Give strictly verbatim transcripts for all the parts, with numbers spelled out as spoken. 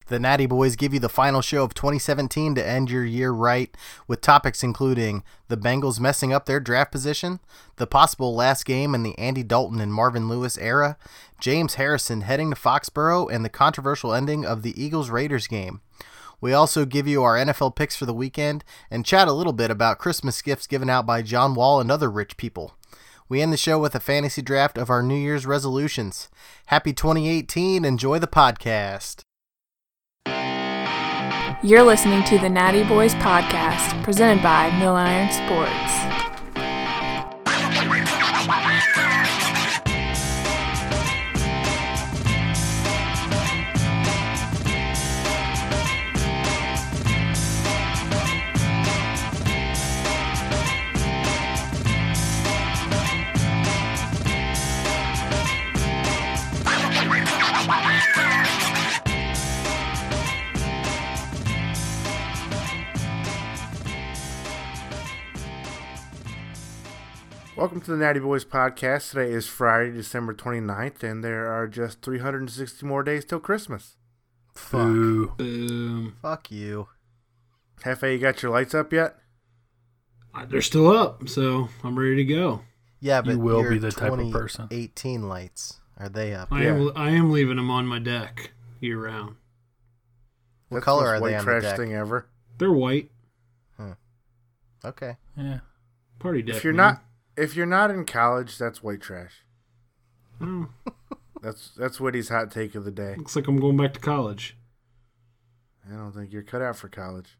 The Natty Boys give you the final show of twenty seventeen to end your year right, with topics including the Bengals messing up their draft position, the possible last game in the Andy Dalton and Marvin Lewis era, James Harrison heading to Foxborough, and the controversial ending of the Eagles-Raiders game. We also give you our N F L picks for the weekend and chat a little bit about Christmas gifts given out by John Wall and other rich people. We end the show with a fantasy draft of our New Year's resolutions. Happy twenty eighteen. Enjoy the podcast. You're listening to the Natty Boys Podcast, presented by Mill Iron Sports. Welcome to the Natty Boys Podcast. Today is Friday, December twenty-ninth, and there are just three hundred sixty more days till Christmas. Fuck. Boo. Um, Fuck you. Hefe, you got your lights up yet? they're still up, so I'm ready to go. Yeah, but You will your be the type of person. twenty eighteen lights, are they up? I Yeah. am I am leaving them on my deck year round. What That's color the are most they white on the trash deck? thing ever. They're white. Okay. Yeah. Party deck. If you're man. not, if you're not in college, that's white trash. Oh, That's that's Witty's hot take of the day. looks like I'm going back to college. I don't think you're cut out for college.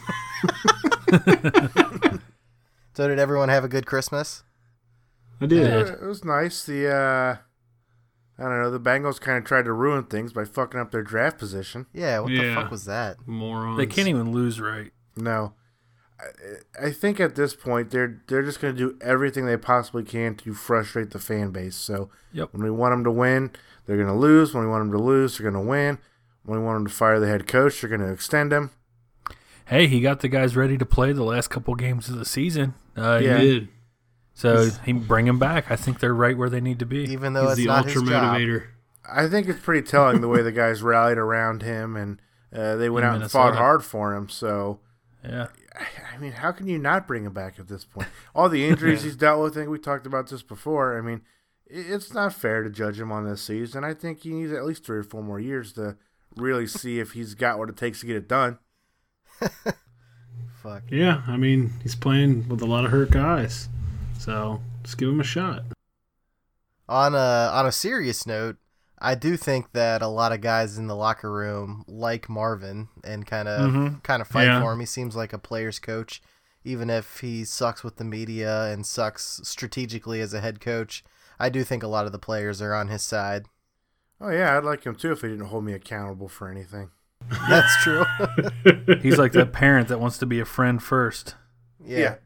So did everyone have a good Christmas? I did. Yeah. It was nice. The uh, I don't know. The Bengals kind of tried to ruin things by fucking up their draft position. Yeah, what the Yeah. fuck was that? Morons. They can't even lose right. No, I, I think at this point they're they're just going to do everything they possibly can to frustrate the fan base. So Yep. when we want them to win, they're going to lose. When we want them to lose, they're going to win. When we want them to fire the head coach, they're going to extend him. Hey, he got the guys ready to play the last couple games of the season. Uh, Yeah. He did. So he bring them back. I think they're right where they need to be. Even though He's it's the not ultra his job. motivator. I think it's pretty telling the way the guys rallied around him and uh, they went In out and fought Minnesota. hard for him. So, Yeah. I mean, how can you not bring him back at this point? All the injuries he's dealt with, I think we talked about this before. I mean, it- it's not fair to judge him on this season. I think he needs at least three or four more years to really see if he's got what it takes to get it done. Fuck. Yeah, I mean, he's playing with a lot of hurt guys. So, just give him a shot. On a on a serious note, I do think that a lot of guys in the locker room like Marvin and kind of Mhm. kind of fight Yeah. for him. He seems like a player's coach, even if he sucks with the media and sucks strategically as a head coach. I do think a lot of the players are on his side. Oh, yeah, I'd like him too if he didn't hold me accountable for anything. That's true. He's like that parent that wants to be a friend first. Yeah.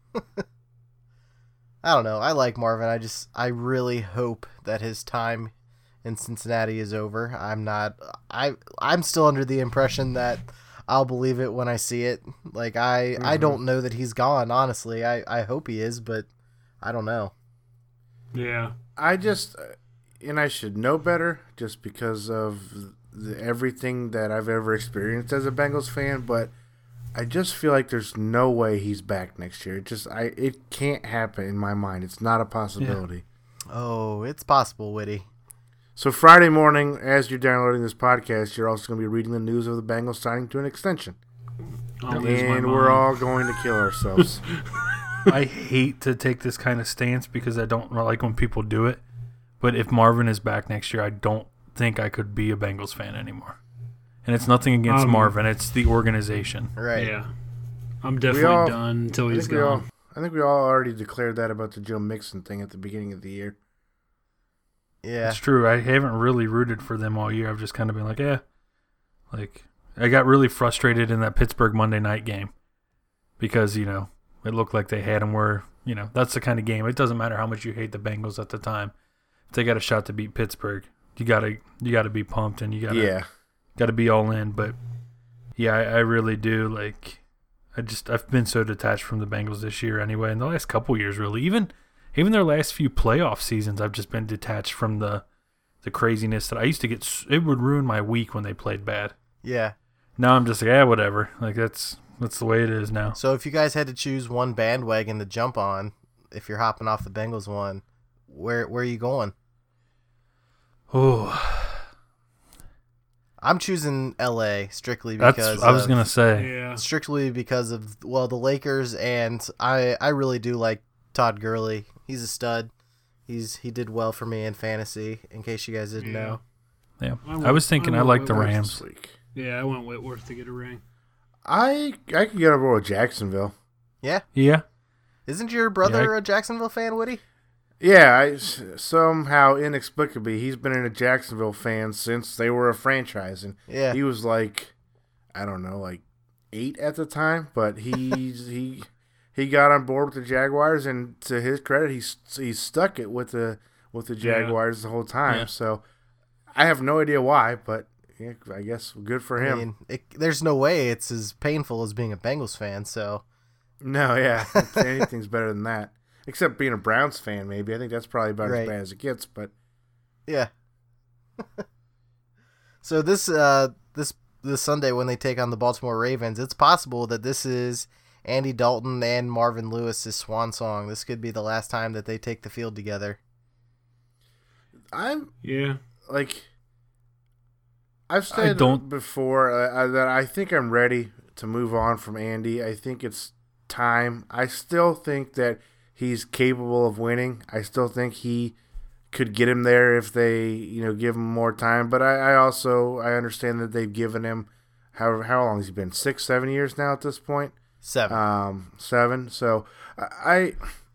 I don't know. I like Marvin. I just I really hope that his time in Cincinnati is over. I'm not I I'm still under the impression that I'll believe it when I see it. Like I I Mhm. don't know that he's gone, honestly. I I hope he is, but I don't know. Yeah. I just, uh, and I should know better just because of the, everything that I've ever experienced as a Bengals fan, but I just feel like there's no way he's back next year. It just, I, it can't happen in my mind. It's not a possibility. Oh, it's possible, Witty. So Friday morning, as you're downloading this podcast, you're also going to be reading the news of the Bengals signing to an extension. I'll lose my And we're mind. all going to kill ourselves. I hate to take this kind of stance because I don't like when people do it. But if Marvin is back next year, I don't think I could be a Bengals fan anymore. And it's nothing against Um, Marvin. It's the organization. Right. Yeah. I'm definitely all- done until I he's think, we all, gone. I think we all already declared that about the Joe Mixon thing at the beginning of the year. Yeah. It's true. I haven't really rooted for them all year. I've just kind of been like, eh. Like, I got really frustrated in that Pittsburgh Monday night game because, you know, it looked like they had them where, you know, that's the kind of game. It doesn't matter how much you hate the Bengals at the time. If they got a shot to beat Pittsburgh, you gotta you gotta be pumped and you gotta Yeah. gotta be all in. But yeah, I, I really do. Like, I just I've been so detached from the Bengals this year anyway, and the last couple years really. Even even their last few playoff seasons, I've just been detached from the the craziness that I used to get. It would ruin my week when they played bad. Yeah. Now I'm just like, yeah, whatever. Like that's that's the way it is now. So if you guys had to choose one bandwagon to jump on, if you're hopping off the Bengals one, where where are you going? Oh, I'm choosing L A strictly that's because I was of, gonna say. Yeah. strictly because of well the Lakers, and I I really do like Todd Gurley. He's a stud. He's he did well for me in fantasy. In case you guys didn't Yeah. know. Yeah, I I, went- was thinking I I, went like the Whitworth Rams. This week. Yeah, I want Whitworth to get a ring. I I could get on board with Jacksonville. Yeah. Yeah, Isn't your brother Yeah, I- a Jacksonville fan, Woody? Yeah, I, somehow inexplicably he's been a Jacksonville fan since they were a franchise, and Yeah. he was like, I don't know, like eight at the time, but he's he he got on board with the Jaguars, and to his credit, he's he stuck it with the with the Yeah. Jaguars the whole time. Yeah. So I have no idea why, but yeah, I guess good for I him. mean, it, there's no way it's as painful as being a Bengals fan. So No, yeah, anything's better than that. Except being a Browns fan, maybe. I think that's probably about Right. as bad as it gets. But yeah. So this uh this this Sunday when they take on the Baltimore Ravens, it's possible that this is Andy Dalton and Marvin Lewis's swan song. This could be the last time that they take the field together. I'm Yeah. like, I've said don't- before uh, that I think I'm ready to move on from Andy. I think it's time. I still think that he's capable of winning. I still think he could get him there if they, you know, give him more time. But I, I also I understand that they've given him how how long has he been? Six, seven years now at this point. Seven. Um, seven. So I, I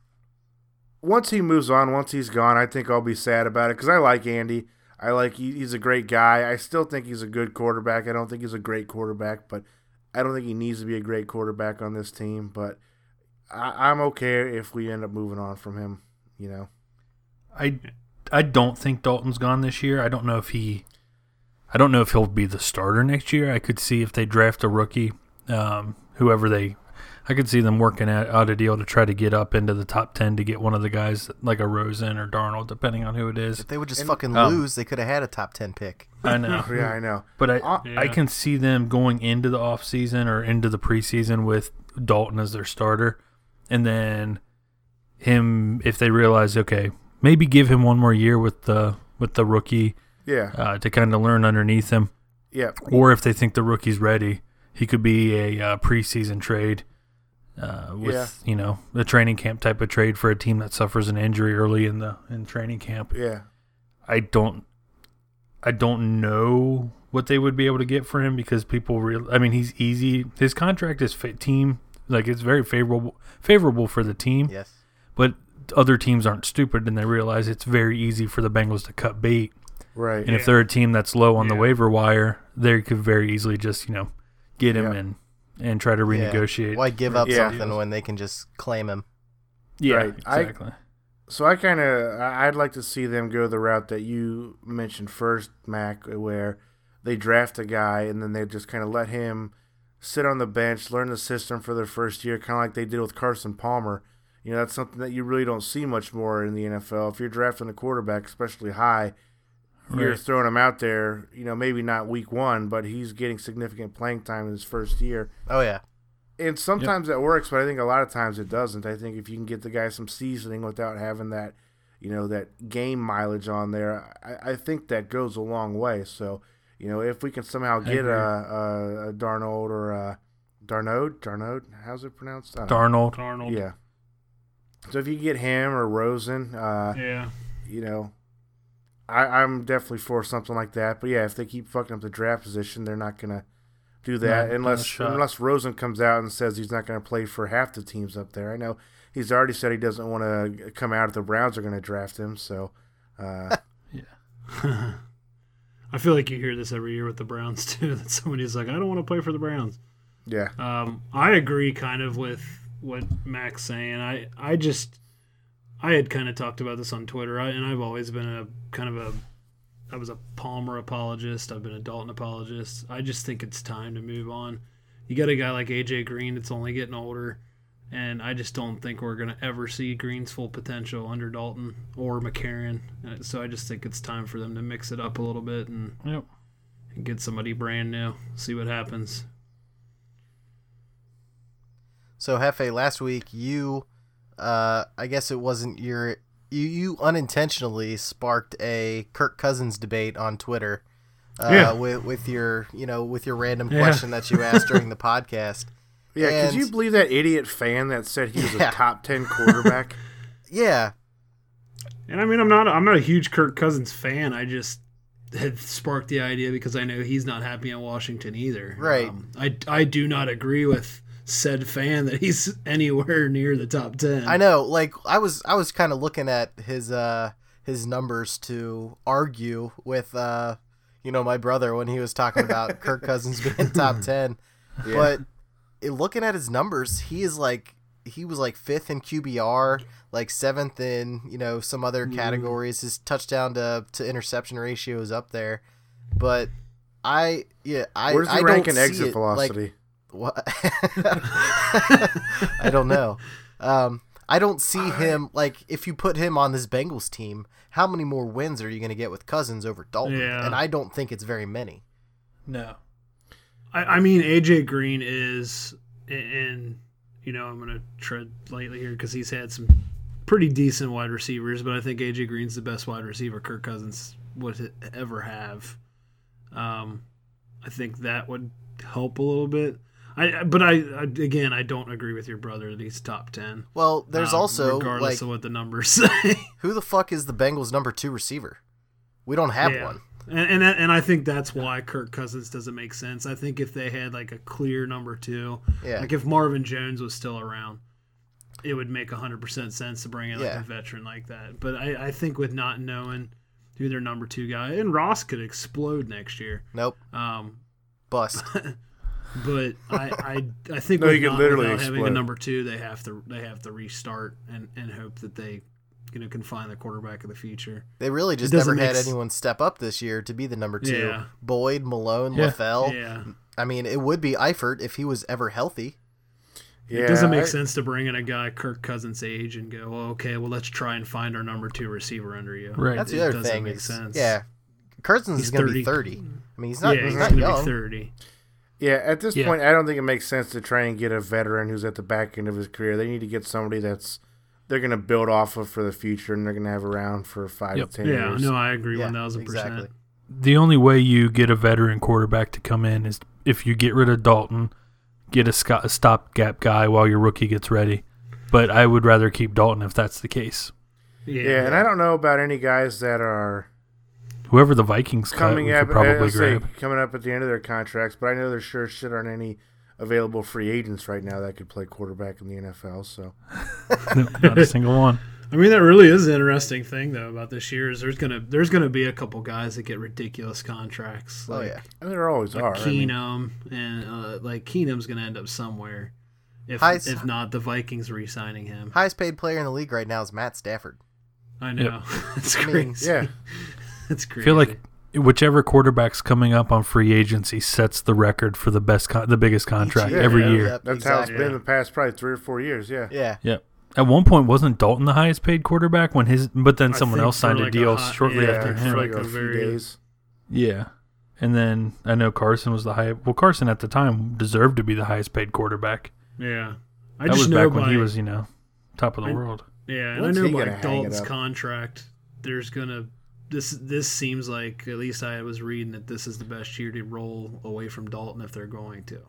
once he moves on, once he's gone, I think I'll be sad about it because I like Andy. I like he, he's a great guy. I still think he's a good quarterback. I don't think he's a great quarterback, but I don't think he needs to be a great quarterback on this team. But I, I'm okay if we end up moving on from him. You know. I I don't think Dalton's gone this year. I don't know if he I don't know if he'll be the starter next year. I could see if they draft a rookie, um, whoever they I could see them working at, out a deal to try to get up into the top ten to get one of the guys like a Rosen or Darnold, depending on who it is. If they would just and- fucking um, lose, they could have had a top ten pick. I know. Yeah, I know. But I, Uh, I Yeah. can see them going into the offseason or into the preseason with Dalton as their starter. And then him, if they realize, okay, maybe give him one more year with the with the rookie Yeah. uh, to kind of learn underneath him. Yeah. Or if they think the rookie's ready, he could be a uh, preseason trade uh, with, Yeah. you know, a training camp type of trade for a team that suffers an injury early in the in training camp. Yeah. I don't I don't know what they would be able to get for him because people real I mean he's easy his contract is fa- team like it's very favorable favorable for the team, Yes. but other teams aren't stupid and they realize it's very easy for the Bengals to cut bait, Right. and if they're a team that's low on the Yeah. waiver wire, they could very easily just, you know, get him Yeah. and and try to Yeah. renegotiate. Why give up Yeah. something when they can just claim him? Yeah, Right. I- exactly. So I kind of I'd like to see them go the route that you mentioned first, Mac, where they draft a guy and then they just kind of let him sit on the bench, learn the system for their first year, kind of like they did with Carson Palmer. You know, that's something that you really don't see much more in the N F L. If you're drafting a quarterback, especially high, you're Right. throwing him out there. You know, maybe not week one, but he's getting significant playing time in his first year. Oh yeah. And sometimes that works, but I think a lot of times it doesn't. I think if you can get the guy some seasoning without having that, you know, that game mileage on there, I, I think that goes a long way. So, you know, if we can somehow I get agree. a, a, a Darnold or a Darnold, Darnold, how's it pronounced? I don't know. Darnold. Arnold. Yeah. So if you get him or Rosen, uh, Yeah. you know, I, I'm definitely for something like that. But yeah, if they keep fucking up the draft position, they're not gonna do that No, not a unless shot. unless Rosen comes out and says he's not going to play for half the teams up there. I know he's already said he doesn't want to come out if the Browns are going to draft him. So, uh, I feel like you hear this every year with the Browns too. That somebody's like, I don't want to play for the Browns. yeah, Um, I agree kind of with what Mac's saying. I, I just, I had kind of talked about this on Twitter, I, and I've always been a kind of a, I was a Palmer apologist. I've been a Dalton apologist. I just think it's time to move on. You got a guy like A J Green that's only getting older, and I just don't think we're going to ever see Green's full potential under Dalton or McCarron. Uh, So I just think it's time for them to mix it up a little bit and Yep. and get somebody brand new. See what happens. So, Hefe, last week you, uh, I guess it wasn't your, you, you unintentionally sparked a Kirk Cousins debate on Twitter. Uh, Yeah. with, with your, you know, with your random Yeah. question that you asked during the podcast. Yeah, And- could you believe that idiot fan that said he was Yeah. a top ten quarterback? Yeah. And I mean, I'm not I'm not a huge Kirk Cousins fan. I just had sparked the idea because I know he's not happy in Washington either. Right. Um, I I do not agree with said fan that he's anywhere near the top ten. I know, like I was I was kind of looking at his uh his numbers to argue with uh you know my brother when he was talking about Kirk Cousins being top ten. Yeah. But it, looking at his numbers, he is like he was like fifth in Q B R, like seventh in, you know, some other categories. His touchdown to to interception ratio is up there. But I yeah, I Where's I he don't rank in see exit it, velocity? Like, what? I don't know. Um, I don't see him like if you put him on this Bengals team, how many more wins are you going to get with Cousins over Dalton? Yeah. And I don't think it's very many. No. I, I mean, A J Green is, and you know, I'm going to tread lightly here because he's had some pretty decent wide receivers, but I think A J Green's the best wide receiver Kirk Cousins would ever have. Um, I think that would help a little bit. I, but I, I again, I don't agree with your brother that he's top ten. Well, there's um, also regardless like of what the numbers say. who the fuck is the Bengals' number two receiver? We don't have Yeah. one. And and, that, and I think that's why Kirk Cousins doesn't make sense. I think if they had like a clear number two, Yeah. like if Marvin Jones was still around, it would make one hundred percent sense to bring in like Yeah. a veteran like that. But I, I think with not knowing who their number two guy, and Ross could explode next year. Nope. Um, Bust. but I, I, I think No, with he could not, literally without having a explode. number two, they have to they have to restart and, and hope that they you know can find the quarterback of the future. They really just It doesn't never had make s- anyone step up this year to be the number two. Yeah. Boyd, Malone, Yeah. LaFell. Yeah. I mean, it would be Eifert if he was ever healthy. Yeah, It doesn't make I- sense to bring in a guy Kirk Cousins' age and go, well, okay, well, let's try and find our number two receiver under you. Right. That's It the other doesn't thing. make is, sense. Yeah. Cousins He's is going to be thirty. thirty. I mean, he's not, yeah, he's he's not going to be young. thirty. Yeah, at this Yeah. point, I don't think it makes sense to try and get a veteran who's at the back end of his career. They need to get somebody that's they're going to build off of for the future and they're going to have around for five Yep. to ten Yeah, years. no, I agree Yeah, one thousand exactly. percent. The only way you get a veteran quarterback to come in is if you get rid of Dalton, get a, sco- a stopgap guy while your rookie gets ready. But I would rather keep Dalton if that's the case. Yeah, Yeah, and I don't know about any guys that are Whoever the Vikings cut, coming we up, could probably I'd say grab. coming up at the end of their contracts, but I know there sure shit aren't any available free agents right now that could play quarterback in the N F L. So No, not a single one. I mean, that really is an interesting thing, though, about this year is there's gonna there's gonna be a couple guys that get ridiculous contracts. Oh, Like, yeah. and there always like are. I mean, Keenum, and uh, like Keenum's gonna end up somewhere. If Heis- if not, the Vikings re-signing him. Highest paid player in the league right now is Matt Stafford. I know. it's I mean, crazy. yeah, it's crazy. I feel like whichever quarterback's coming up on free agency sets the record for the best, con- the biggest contract year, every yeah, year. Yep, that's how it's exactly. been the past probably three or four years. Yeah, Yeah. Yeah. At one point, wasn't Dalton the highest paid quarterback when his? But then I someone think else for signed a like deal a hot- shortly yeah, after for him. like like a a few very- days. Yeah, and then I know Carson was the high. Well, Carson at the time deserved to be the highest paid quarterback. yeah. I That just was know back when by, he was, you know, top of the I- world. Yeah, and When's I know he by gonna hang it Dalton's up? contract, there's gonna this this seems like at least I was reading that this is the best year to roll away from Dalton if they're going to.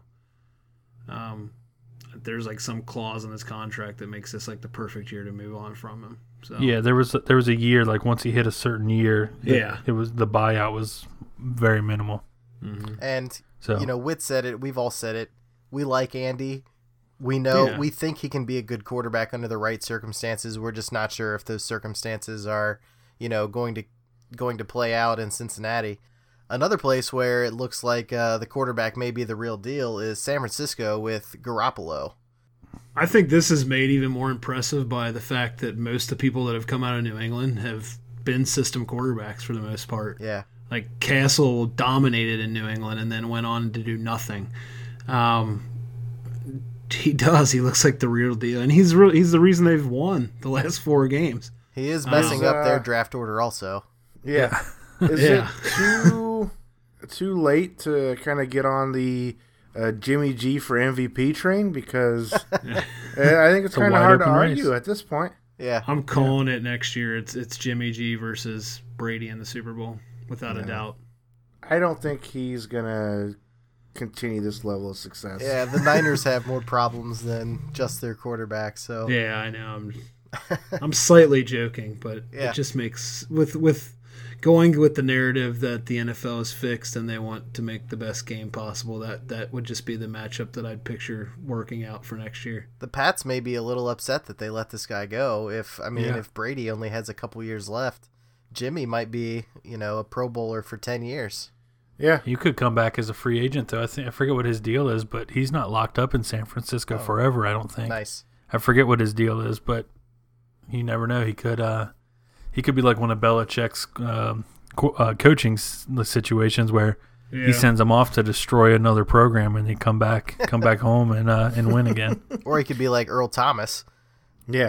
Um, there's like some clause in his contract that makes this like the perfect year to move on from him. So Yeah, there was there was a year like once he hit a certain year, it- Yeah. it was the buyout was very minimal. Mhm. And, So you know, Witt said it. We've all said it. We like Andy. We know, Yeah. we think he can be a good quarterback under the right circumstances. We're just not sure if those circumstances are, you know, going to going to play out in Cincinnati. Another place where it looks like uh, the quarterback may be the real deal is San Francisco with Garoppolo. I think this is made even more impressive by the fact that most of the people that have come out of New England have been system quarterbacks for the most part. Yeah. Like Castle dominated in New England and then went on to do nothing. Um, he does. He looks like the real deal, and he's real, he's the reason they've won the last four games. He is messing Uh, up their draft order also. yeah. Is Yeah. it two? too late to kind of get on the uh, Jimmy G for M V P train? Because I think it's, It's a kind of wide hard to open argue race. at this point. Yeah. I'm calling it next year. It's it's Jimmy G versus Brady in the Super Bowl, without a Yeah. doubt. I don't think he's going to continue this level of success. Yeah, the Niners have more problems than just their quarterback, so Yeah, I know. I'm I'm slightly joking, but Yeah. it just makes with with going with the narrative that the N F L is fixed and they want to make the best game possible. That that would just be the matchup that I'd picture working out for next year. the Pats may be a little upset that they let this guy go. If I mean, Yeah. if Brady only has a couple years left, Jimmy might be, you know, a Pro Bowler for ten years. Yeah. You could come back as a free agent, though. I think I forget what his deal is, but he's not locked up in San Francisco Oh. forever. I don't think. Nice. I forget what his deal is, but you never know. He could. Uh, he could be like one of Belichick's um, co- uh, coaching s- situations where Yeah. he sends them off to destroy another program, and they come back, come back home and uh, and win again. Or he could be like Earl Thomas. Yeah.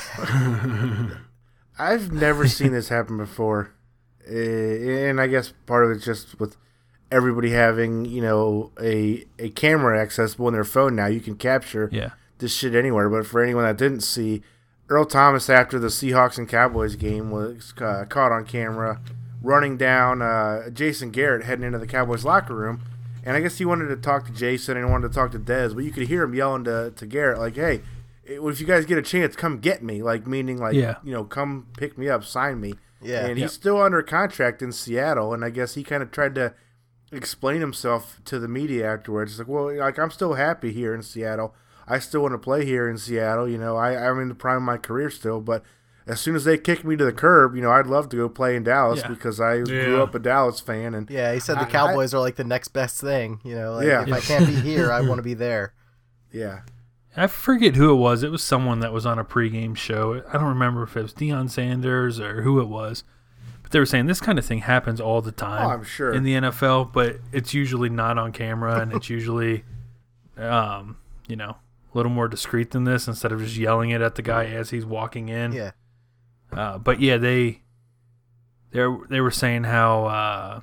I've never seen this happen before. Uh, and I guess part of it's just with everybody having, you know, a a camera accessible in their phone now. You can capture Yeah. this shit anywhere. But for anyone that didn't see, Earl Thomas, after the Seahawks and Cowboys game, was uh, caught on camera running down uh, Jason Garrett heading into the Cowboys locker room. And I guess he wanted to talk to Jason and wanted to talk to Dez, but you could hear him yelling to, to Garrett, like, hey, if you guys get a chance, come get me. Like, meaning, like, Yeah. you know, come pick me up, sign me. Yeah. And Yep. he's still under contract in Seattle, and I guess he kind of tried to explain himself to the media afterwards. He's like, well, like, I'm still happy here in Seattle. I still want to play here in Seattle. You know, I, I'm in the prime of my career still, but as soon as they kick me to the curb, you know, I'd love to go play in Dallas Yeah. because I grew Yeah. up a Dallas fan. And Yeah, he said the I- Cowboys are like the next best thing. You know, like, Yeah. if I can't be here, I want to be there. yeah, I forget who it was. It was someone that was on a pregame show. I don't remember if it was Deion Sanders or who it was. But they were saying this kind of thing happens all the time Oh, I'm sure. in the N F L, but it's usually not on camera, and it's usually, um, you know, a little more discreet than this instead of just yelling it at the guy as he's walking in. Yeah. Uh, but yeah, they they they were saying how uh,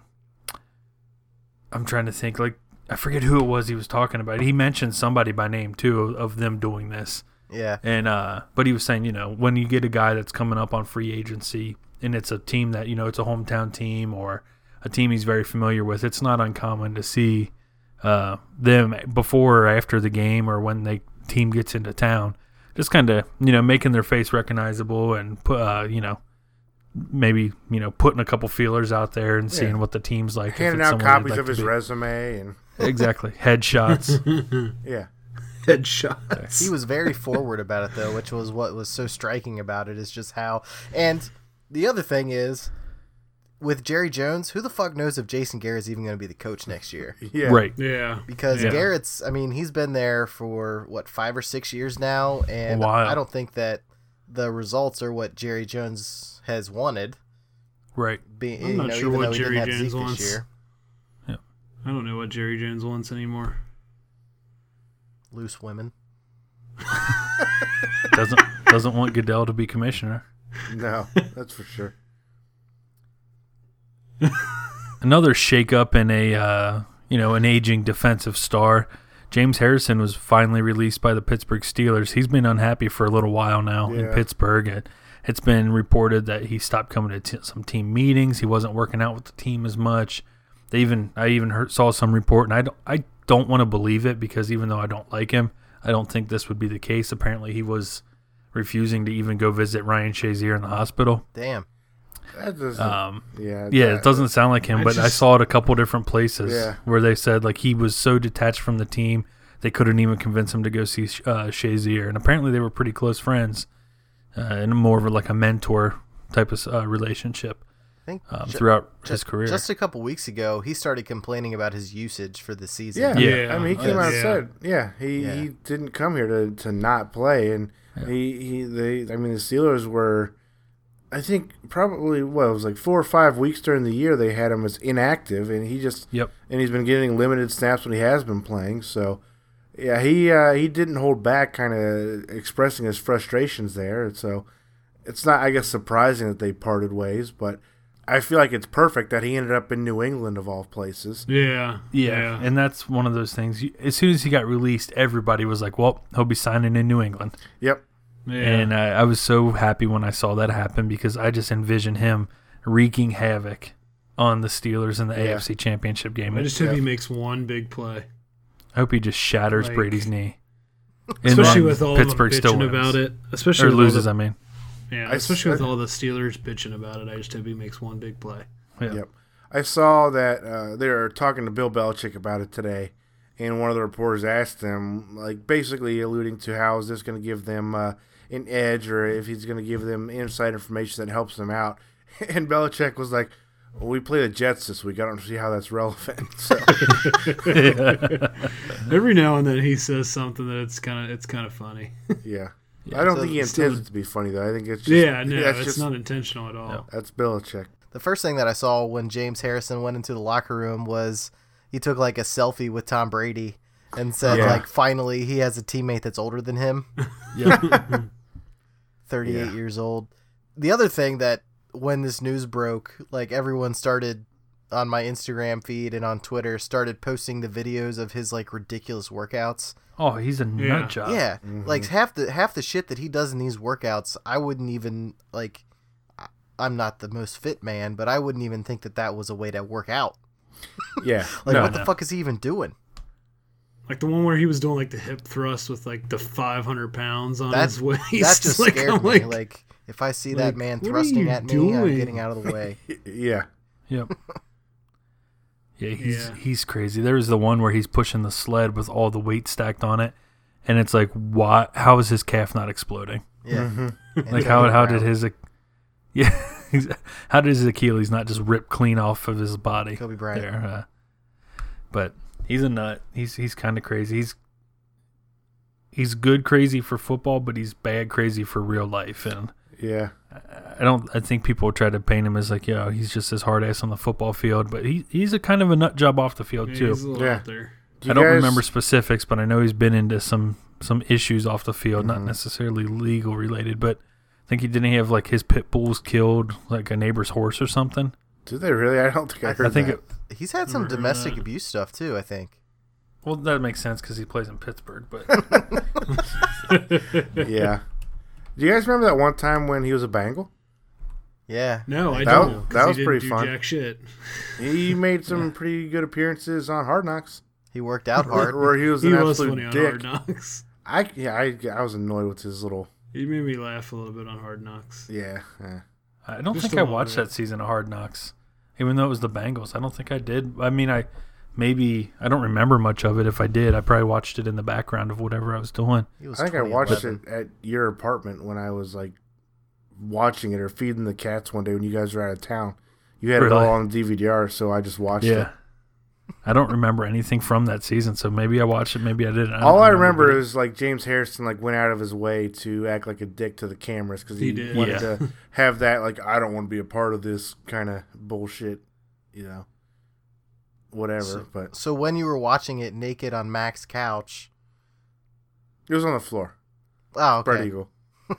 I'm trying to think, like, I forget who it was he was talking about. He mentioned somebody by name too of, of them doing this, Yeah. and uh, but he was saying, you know, when you get a guy that's coming up on free agency and it's a team that, you know, it's a hometown team or a team he's very familiar with, it's not uncommon to see uh, them before or after the game or when the team gets into town, just kind of, you know, making their face recognizable and put, uh, you know, maybe, you know, putting a couple feelers out there and seeing Yeah. what the team's like. if handing it's out someone they'd copies like of to his be. resume and Exactly. Headshots. yeah, Headshots. He was very forward about it, though, which was what was so striking about it, is just how. And the other thing is, with Jerry Jones, who the fuck knows if Jason Garrett's even going to be the coach next year? yeah, Right. Yeah. Because Yeah. Garrett's, I mean, he's been there for, what, five or six years now, and A while. I don't think that the results are what Jerry Jones has wanted. Right. Be, I'm you not know, sure even what though he Jerry didn't have Jones Zeke wants. this year. I don't know what Jerry Jones wants anymore. Loose women. Doesn't doesn't want Goodell to be commissioner. no, that's for sure. Another shakeup in a uh, you know an aging defensive star. James Harrison was finally released by the Pittsburgh Steelers. He's been unhappy for a little while now in Yeah. Pittsburgh. It, it's been reported that he stopped coming to t- some team meetings. He wasn't working out with the team as much. They even I even heard, saw some report, and I don't, I don't want to believe it because even though I don't like him, I don't think this would be the case. Apparently, he was refusing to even go visit Ryan Shazier in the hospital. Damn. That doesn't. Um, yeah, yeah, that- it doesn't sound like him, I but I just- saw it a couple different places Yeah. where they said like he was so detached from the team they couldn't even convince him to go see uh, Shazier, and apparently they were pretty close friends, uh, and more of a, like a mentor type of uh, relationship I think um, ju- throughout his just, career. just a couple weeks ago, he started complaining about his usage for the season. Yeah, Yeah. I mean, he came out and Yeah. said, yeah, he, Yeah. he didn't come here to, to not play, and Yeah. he, he they I mean the Steelers were, I think probably what it was like four or five weeks during the year they had him as inactive, and he just Yep. and he's been getting limited snaps when he has been playing. So yeah, he uh, he didn't hold back, kind of expressing his frustrations there. So it's not, I guess, surprising that they parted ways, but I feel like it's perfect that he ended up in New England of all places. Yeah, Yeah, yeah. and that's one of those things. You, as soon as he got released, everybody was like, well, he'll be signing in New England. Yep. yeah. And I, I was so happy when I saw that happen because I just envisioned him wreaking havoc on the Steelers in the Yeah. A F C Championship game. I just hope Yeah. he makes one big play. I hope he just shatters Like- Brady's knee. And Especially then with all Pittsburgh of still them bitching wins. about it. Especially Or with all loses, the- I mean. Yeah, I especially with s- all the Steelers bitching about it. I just hope he makes one big play. Yeah. Yep. I saw that uh, they were talking to Bill Belichick about it today, and one of the reporters asked him, like, basically alluding to how is this going to give them uh, an edge, or if he's going to give them inside information that helps them out. And Belichick was like, well, we play the Jets this week. I don't see how that's relevant. So, Every now and then he says something that it's kind of it's kind of funny. yeah. I don't so think he still- intends it to be funny, though. I think it's just, yeah, no, that's it's just, not intentional at all. that's Belichick. The first thing that I saw when James Harrison went into the locker room was he took like a selfie with Tom Brady and said Yeah. like finally he has a teammate that's older than him, Yeah. thirty-eight Yeah. years old. The other thing that when this news broke, like everyone started on my Instagram feed and on Twitter started posting the videos of his like ridiculous workouts. Oh, he's a Yeah. nut job. Yeah, like half the half the shit that he does in these workouts, I wouldn't even like. I- I'm not the most fit man, but I wouldn't even think that that was a way to work out. Yeah. Like, No, what the no. fuck is he even doing? Like the one where he was doing like the hip thrust with like the five hundred pounds on That his waist. that just like, scared I'm me. like, Like, if I see like, that man what are thrusting you at me, I'm doing? getting out of the way. Yeah. Yep. Yeah, he's Yeah. he's crazy. There was the one where he's pushing the sled with all the weight stacked on it, and it's like, why? How is his calf not exploding? Yeah. Mm-hmm. And Like Kobe how how did Bryant- his, Ach- yeah, how did his Achilles not just rip clean off of his body? Kobe Bryant? There, uh, but he's a nut. He's he's kind of crazy. He's he's good crazy for football, but he's bad crazy for real life. And Yeah. I don't. I think people try to paint him as like, yo, he's just his hard ass on the football field, but he he's a kind of a nut job off the field yeah, too. he's a little Yeah. out there. Do I you don't guys- remember specifics, but I know he's been into some some issues off the field, not Mhm. necessarily legal related, but I think he didn't have like his pit bulls killed like a neighbor's horse or something. Did they really? I don't think I heard I think that. it, He's had some Remember domestic that. abuse stuff too, I think. well, that makes sense because he plays in Pittsburgh, but Yeah. Do you guys remember that one time when he was a Bengal? Yeah. No, I That don't. was- 'cause that he was didn't pretty do fun. Jack shit. He made some pretty good appearances on Hard Knocks, He worked out where, hard. where he was He an was absolute funny on dick. Hard Knocks. I yeah, I I was annoyed with his little He made me laugh a little bit on Hard Knocks. yeah. yeah. I don't Just think a I lot watched of it. that season of Hard Knocks, even though it was the Bengals. I don't think I did. I mean, I maybe I don't remember much of it. If I did, I probably watched it in the background of whatever I was doing. He was I think I twenty watched eleven. it at your apartment when I was like watching it or feeding the cats one day when you guys were out of town. You had it Really? all on D V D R, so I just watched it. Yeah. I don't remember anything from that season, so maybe I watched it, maybe I didn't. don't All I remember but it- is like James Harrison like went out of his way to act like a dick to the cameras because he, He did. wanted Yeah. to have that like I don't want to be a part of this kind of bullshit, you know, whatever. So- but So when you were watching it naked on Mac's couch, it was on the floor. oh, Spread okay. eagle.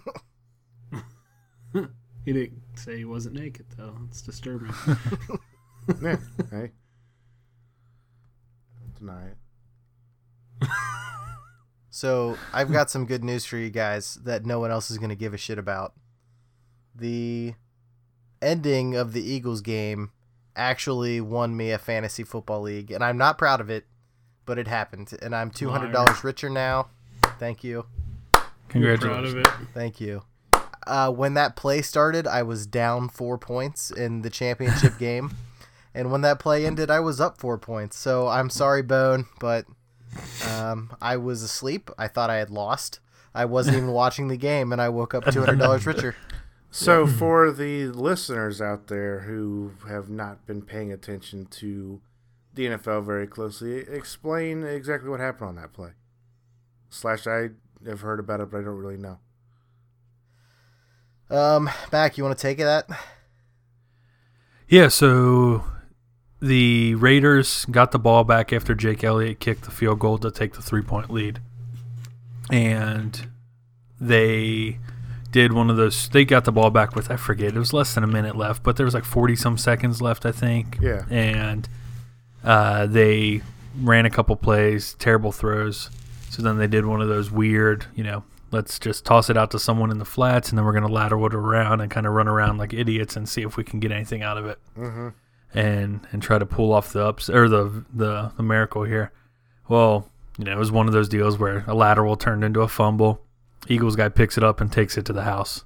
He didn't say he wasn't naked, though. It's disturbing. Yeah, hey, don't deny it. So I've got some good news for you guys that no one else is going to give a shit about. The ending of the Eagles game actually won me a fantasy football league, and I'm not proud of it, but it happened, and I'm two hundred dollars richer now. Thank you. Congratulations. Proud of it. Thank you. Uh, when that play started, I was down four points in the championship game. And when that play ended, I was up four points. So I'm sorry, Bone, but um, I was asleep. I thought I had lost. I wasn't even watching the game, and I woke up two hundred dollars richer. So for the listeners out there who have not been paying attention to the N F L very closely, explain exactly what happened on that play. Slash, I have heard about it, but I don't really know. Um, Mac, you want to take that? Yeah, so the Raiders got the ball back after Jake Elliott kicked the field goal to take the three-point lead. And they did one of those. They got the ball back with, I forget, it was less than a minute left, but there was like forty some seconds left, I think. Yeah. And uh, they ran a couple plays, terrible throws. So then they did one of those weird, you know, let's just toss it out to someone in the flats, and then we're going to lateral it around and kind of run around like idiots and see if we can get anything out of it. Mm-hmm. And and try to pull off the ups or the, the the miracle here. Well, you know, it was one of those deals where a lateral turned into a fumble. Eagles guy picks it up and takes it to the house.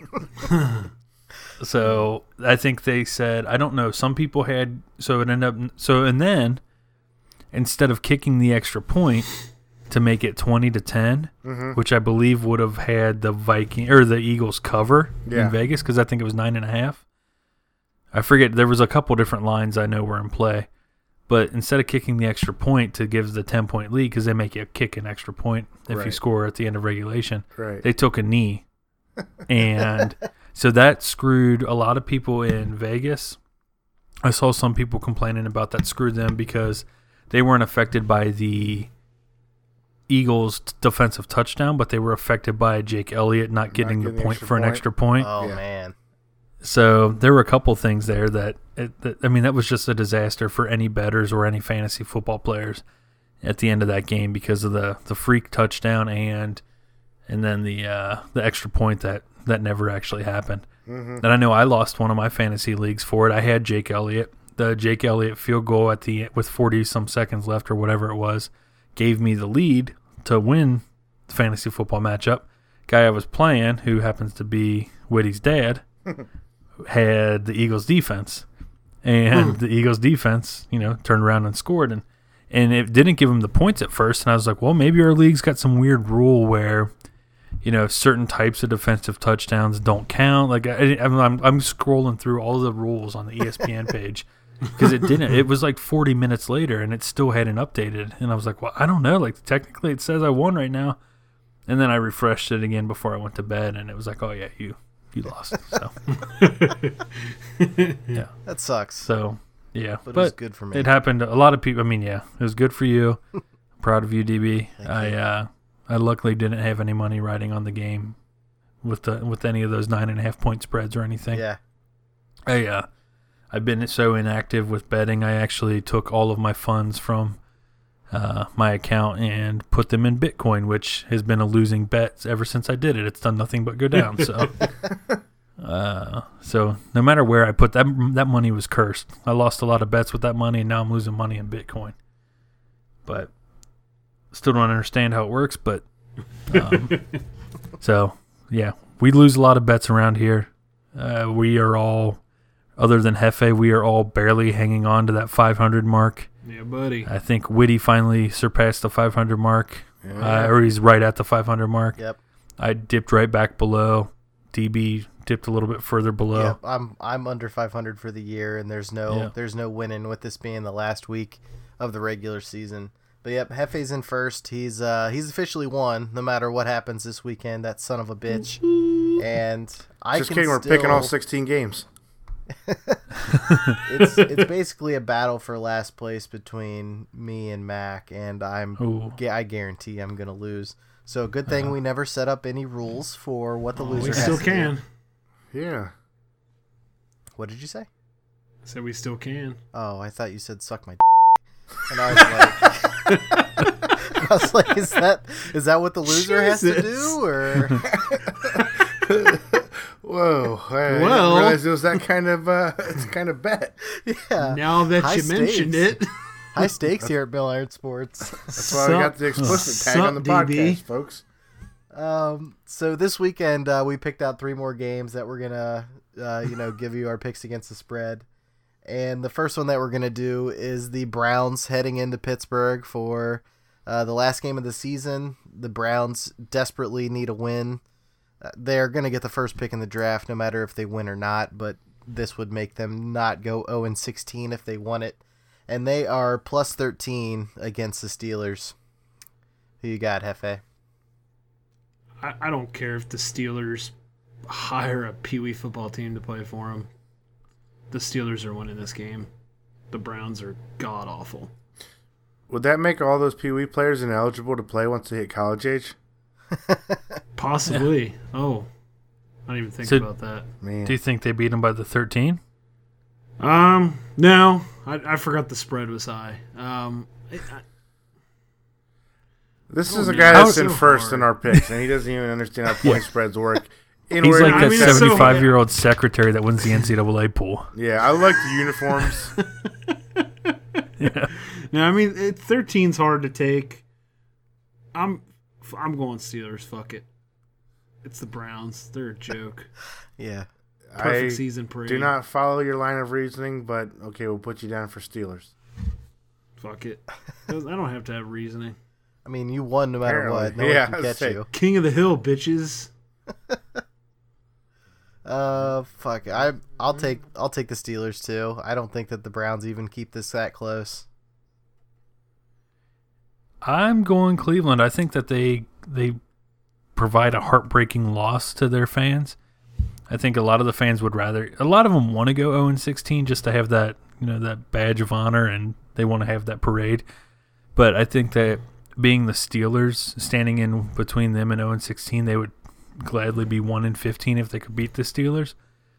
So I think they said, I don't know, some people had, so it ended up, so and then instead of kicking the extra point to make it twenty to ten, mm-hmm. which I believe would have had the Viking or the Eagles cover yeah. in Vegas, because I think it was nine and a half. I forget, there was a couple different lines I know were in play. But instead of kicking the extra point to give the ten-point lead, because they make you kick an extra point if right. you score at the end of regulation, right. they took a knee. And so that screwed a lot of people in Vegas. I saw some people complaining about that screwed them because they weren't affected by the Eagles' defensive touchdown, but they were affected by Jake Elliott not getting, not getting the point for an point. extra point. Oh, yeah. man. So there were a couple things there that, it, that, I mean, that was just a disaster for any bettors or any fantasy football players at the end of that game because of the, the freak touchdown and and then the uh, the extra point that, that never actually happened. Mm-hmm. And I know I lost one of my fantasy leagues for it. I had Jake Elliott. The Jake Elliott field goal at the with forty some seconds left or whatever it was gave me the lead to win the fantasy football matchup. Guy I was playing, who happens to be Whitty's dad, had the Eagles defense, and Hmm. the Eagles defense, you know, turned around and scored, and and it didn't give him the points at first. And I was like, well, maybe our league's got some weird rule where, you know, certain types of defensive touchdowns don't count. Like I, I'm, I'm I'm scrolling through all the rules on the E S P N page because it didn't. It was like forty minutes later, and it still hadn't updated. And I was like, well, I don't know. Like technically, it says I won right now. And then I refreshed it again before I went to bed, and it was like, oh yeah, you. You lost, so yeah, That sucks. so yeah, but, but it was good for me. it happened to a lot of people. I mean, yeah, it was good for you. Proud of you, D B. Thank I you. uh, I luckily didn't have any money riding on the game with the with any of those nine and a half point spreads or anything. Yeah. I uh, I've been so inactive with betting. I actually took all of my funds from uh, my account and put them in Bitcoin, which has been a losing bet ever since I did it. It's done nothing but go down. So, uh, so no matter where I put that, that money was cursed. I lost a lot of bets with that money, and now I'm losing money in Bitcoin. But still don't understand how it works. But um, so yeah, we lose a lot of bets around here. Uh, we are all, other than Hefe, we are all barely hanging on to that five hundred mark. Yeah, buddy. I think Whitty finally surpassed the five hundred mark, Yeah. uh, or he's right at the five hundred mark. Yep. I dipped right back below. D B dipped a little bit further below. Yep. I'm I'm under five hundred for the year, and there's no Yeah. there's no winning with this being the last week of the regular season. But yep, Hefe's in first. He's uh he's officially won. No matter what happens this weekend, that son of a bitch. And I Just can kidding, we're still, picking all sixteen games. it's it's basically a battle for last place between me and Mac, and I'm Ooh. gu- I guarantee I'm gonna lose. So good thing we never set up any rules for what the loser We has still to can. do. Yeah. What did you say? I said we still can. Oh, I thought you said suck my d-. And I was like I was like, is that is that what the loser has to Jesus. do, or Whoa. I Well- didn't realize it was that kind of uh it's kind of bet. yeah, Now that High you mentioned stakes. it. high stakes here at Bill Iron Sports. That's why we got the explicit tag on the Sup, D B? podcast, folks. Um, so this weekend uh, we picked out three more games that we're gonna, uh, you know, give you our picks against the spread. And the first one that we're gonna do is the Browns heading into Pittsburgh for uh, the last game of the season. The Browns desperately need a win. Uh, they're gonna get the first pick in the draft, no matter if they win or not. But this would make them not go oh and sixteen if they won it. And they are plus thirteen against the Steelers. Who you got, Hefe? I, I don't care if the Steelers hire a Pee Wee football team to play for them. The Steelers are winning this game. The Browns are god awful. Would that make all those Pee Wee players ineligible to play once they hit college age? Possibly. Oh, I didn't even think So- about that. Man. Do you think they beat them by the thirteen? Um, no, I, I forgot the spread was high. Um, I, I, This Oh, is a man. guy How- that's in so first hard. in our picks, and he doesn't even understand how point spreads work. In He's where- like I that mean, it's so- seventy-five-year-old secretary that wins the N C double A pool. yeah, I like the uniforms. Yeah. no, I mean it, thirteen's hard to take. I'm I'm going Steelers. Fuck it. It's the Browns. They're a joke. Yeah. Perfect I season parade. do not follow your line of reasoning, but okay, we'll put you down for Steelers. Fuck it. I don't have to have reasoning. I mean, you won no matter Apparently. what. No Yeah, one I can was catch saying. you. King of the Hill, bitches. Uh, fuck. I I'll take I'll take the Steelers too. I don't think that the Browns even keep this that close. I'm going Cleveland. I think that they they provide a heartbreaking loss to their fans. I think a lot of the fans would rather a lot of them want to go oh and sixteen just to have that, you know, that badge of honor, and they want to have that parade. But I think that being the Steelers, standing in between them and oh and sixteen, they would gladly be one and fifteen if they could beat the Steelers.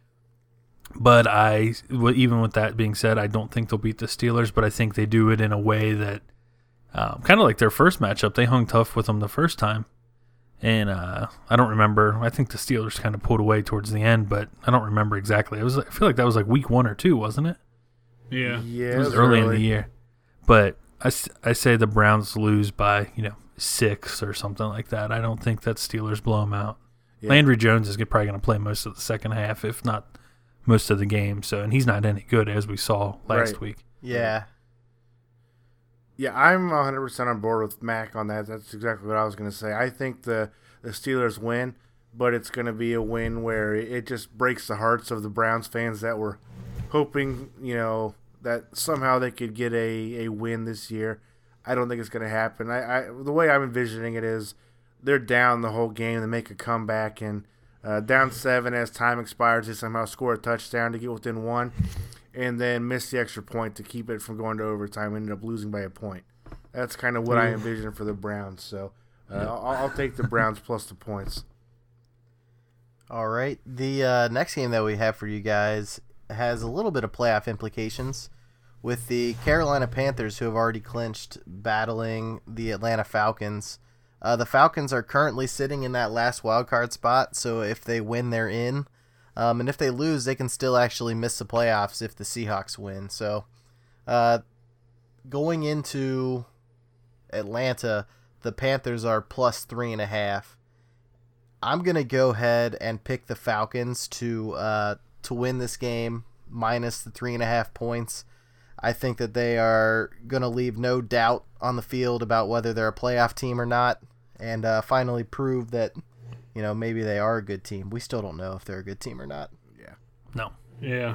But I, well, even with that being said, I don't think they'll beat the Steelers, but I think they do it in a way that, um, kind of like their first matchup, they hung tough with them the first time. And uh, I don't remember, I think the Steelers kind of pulled away towards the end, but I don't remember exactly. It was, I feel like that was like week one or two, wasn't it? Yeah. Yeah, It was early in the year. But I, s- I say the Browns lose by, you know, six or something like that. I don't think that Steelers blow them out. Yeah. Landry Jones is g- probably going to play most of the second half, if not most of the game. So, and he's not any good, as we saw last Right. week. Yeah. Yeah, I'm one hundred percent on board with Mac on that. That's exactly what I was going to say. I think the, the Steelers win, but it's going to be a win where it just breaks the hearts of the Browns fans that were hoping, you know, that somehow they could get a, a win this year. I don't think it's going to happen. I, I the way I'm envisioning it is they're down the whole game, they make a comeback, and uh, down seven as time expires, they somehow score a touchdown to get within one, and then miss the extra point to keep it from going to overtime, and end up losing by a point. That's kind of what I envision for the Browns. So uh, I'll, I'll take the Browns plus the points. All right. The uh, next game that we have for you guys has a little bit of playoff implications with the Carolina Panthers, who have already clinched, battling the Atlanta Falcons. Uh, the Falcons are currently sitting in that last wild card spot, so if they win, they're in. Um, and if they lose, they can still actually miss the playoffs if the Seahawks win. So uh, going into Atlanta, the Panthers are plus three and a half. I'm going to go ahead and pick the Falcons to uh, to win this game, minus the three and a half points. I think that they are going to leave no doubt on the field about whether they're a playoff team or not, and uh, finally prove that, you know, maybe they are a good team. We still don't know if they're a good team or not. Yeah. No. Yeah.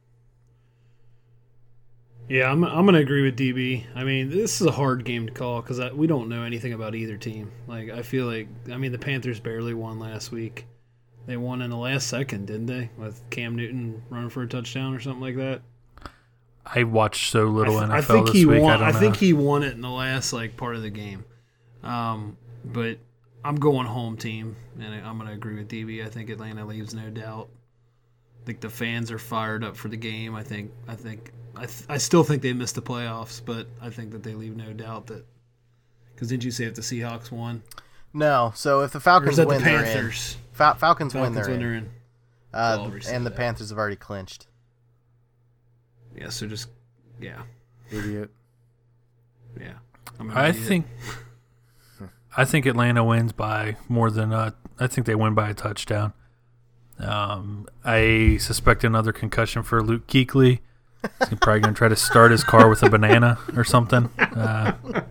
Yeah, I'm I'm gonna agree with D B. I mean, this is a hard game to call because we don't know anything about either team. Like, I feel like, I mean, the Panthers barely won last week. They won in the last second, didn't they? With Cam Newton running for a touchdown or something like that. I watched so little I, th- N F L I think this he week. won. I don't I, know. think he won it in the last like part of the game. Um, but I'm going home team, and I'm going to agree with D B. I think Atlanta leaves no doubt. I think the fans are fired up for the game. I think. I think. I. Th- I still think they missed the playoffs, but I think that they leave no doubt that. Because didn't you say if the Seahawks won? No, so if the Or is Falcons that win, the they're in. Panthers? Fal- Falcons, win, Falcons they're when in. they're in. Uh, Well, we said and the that. Panthers have already clinched. Yeah. So just. Yeah. Idiot. Yeah. I'm an I idiot. think I think Atlanta wins by more than uh, I think they win by a touchdown. Um, I suspect another concussion for Luke Kuechly. He's probably going to try to start his car with a banana or something. Uh,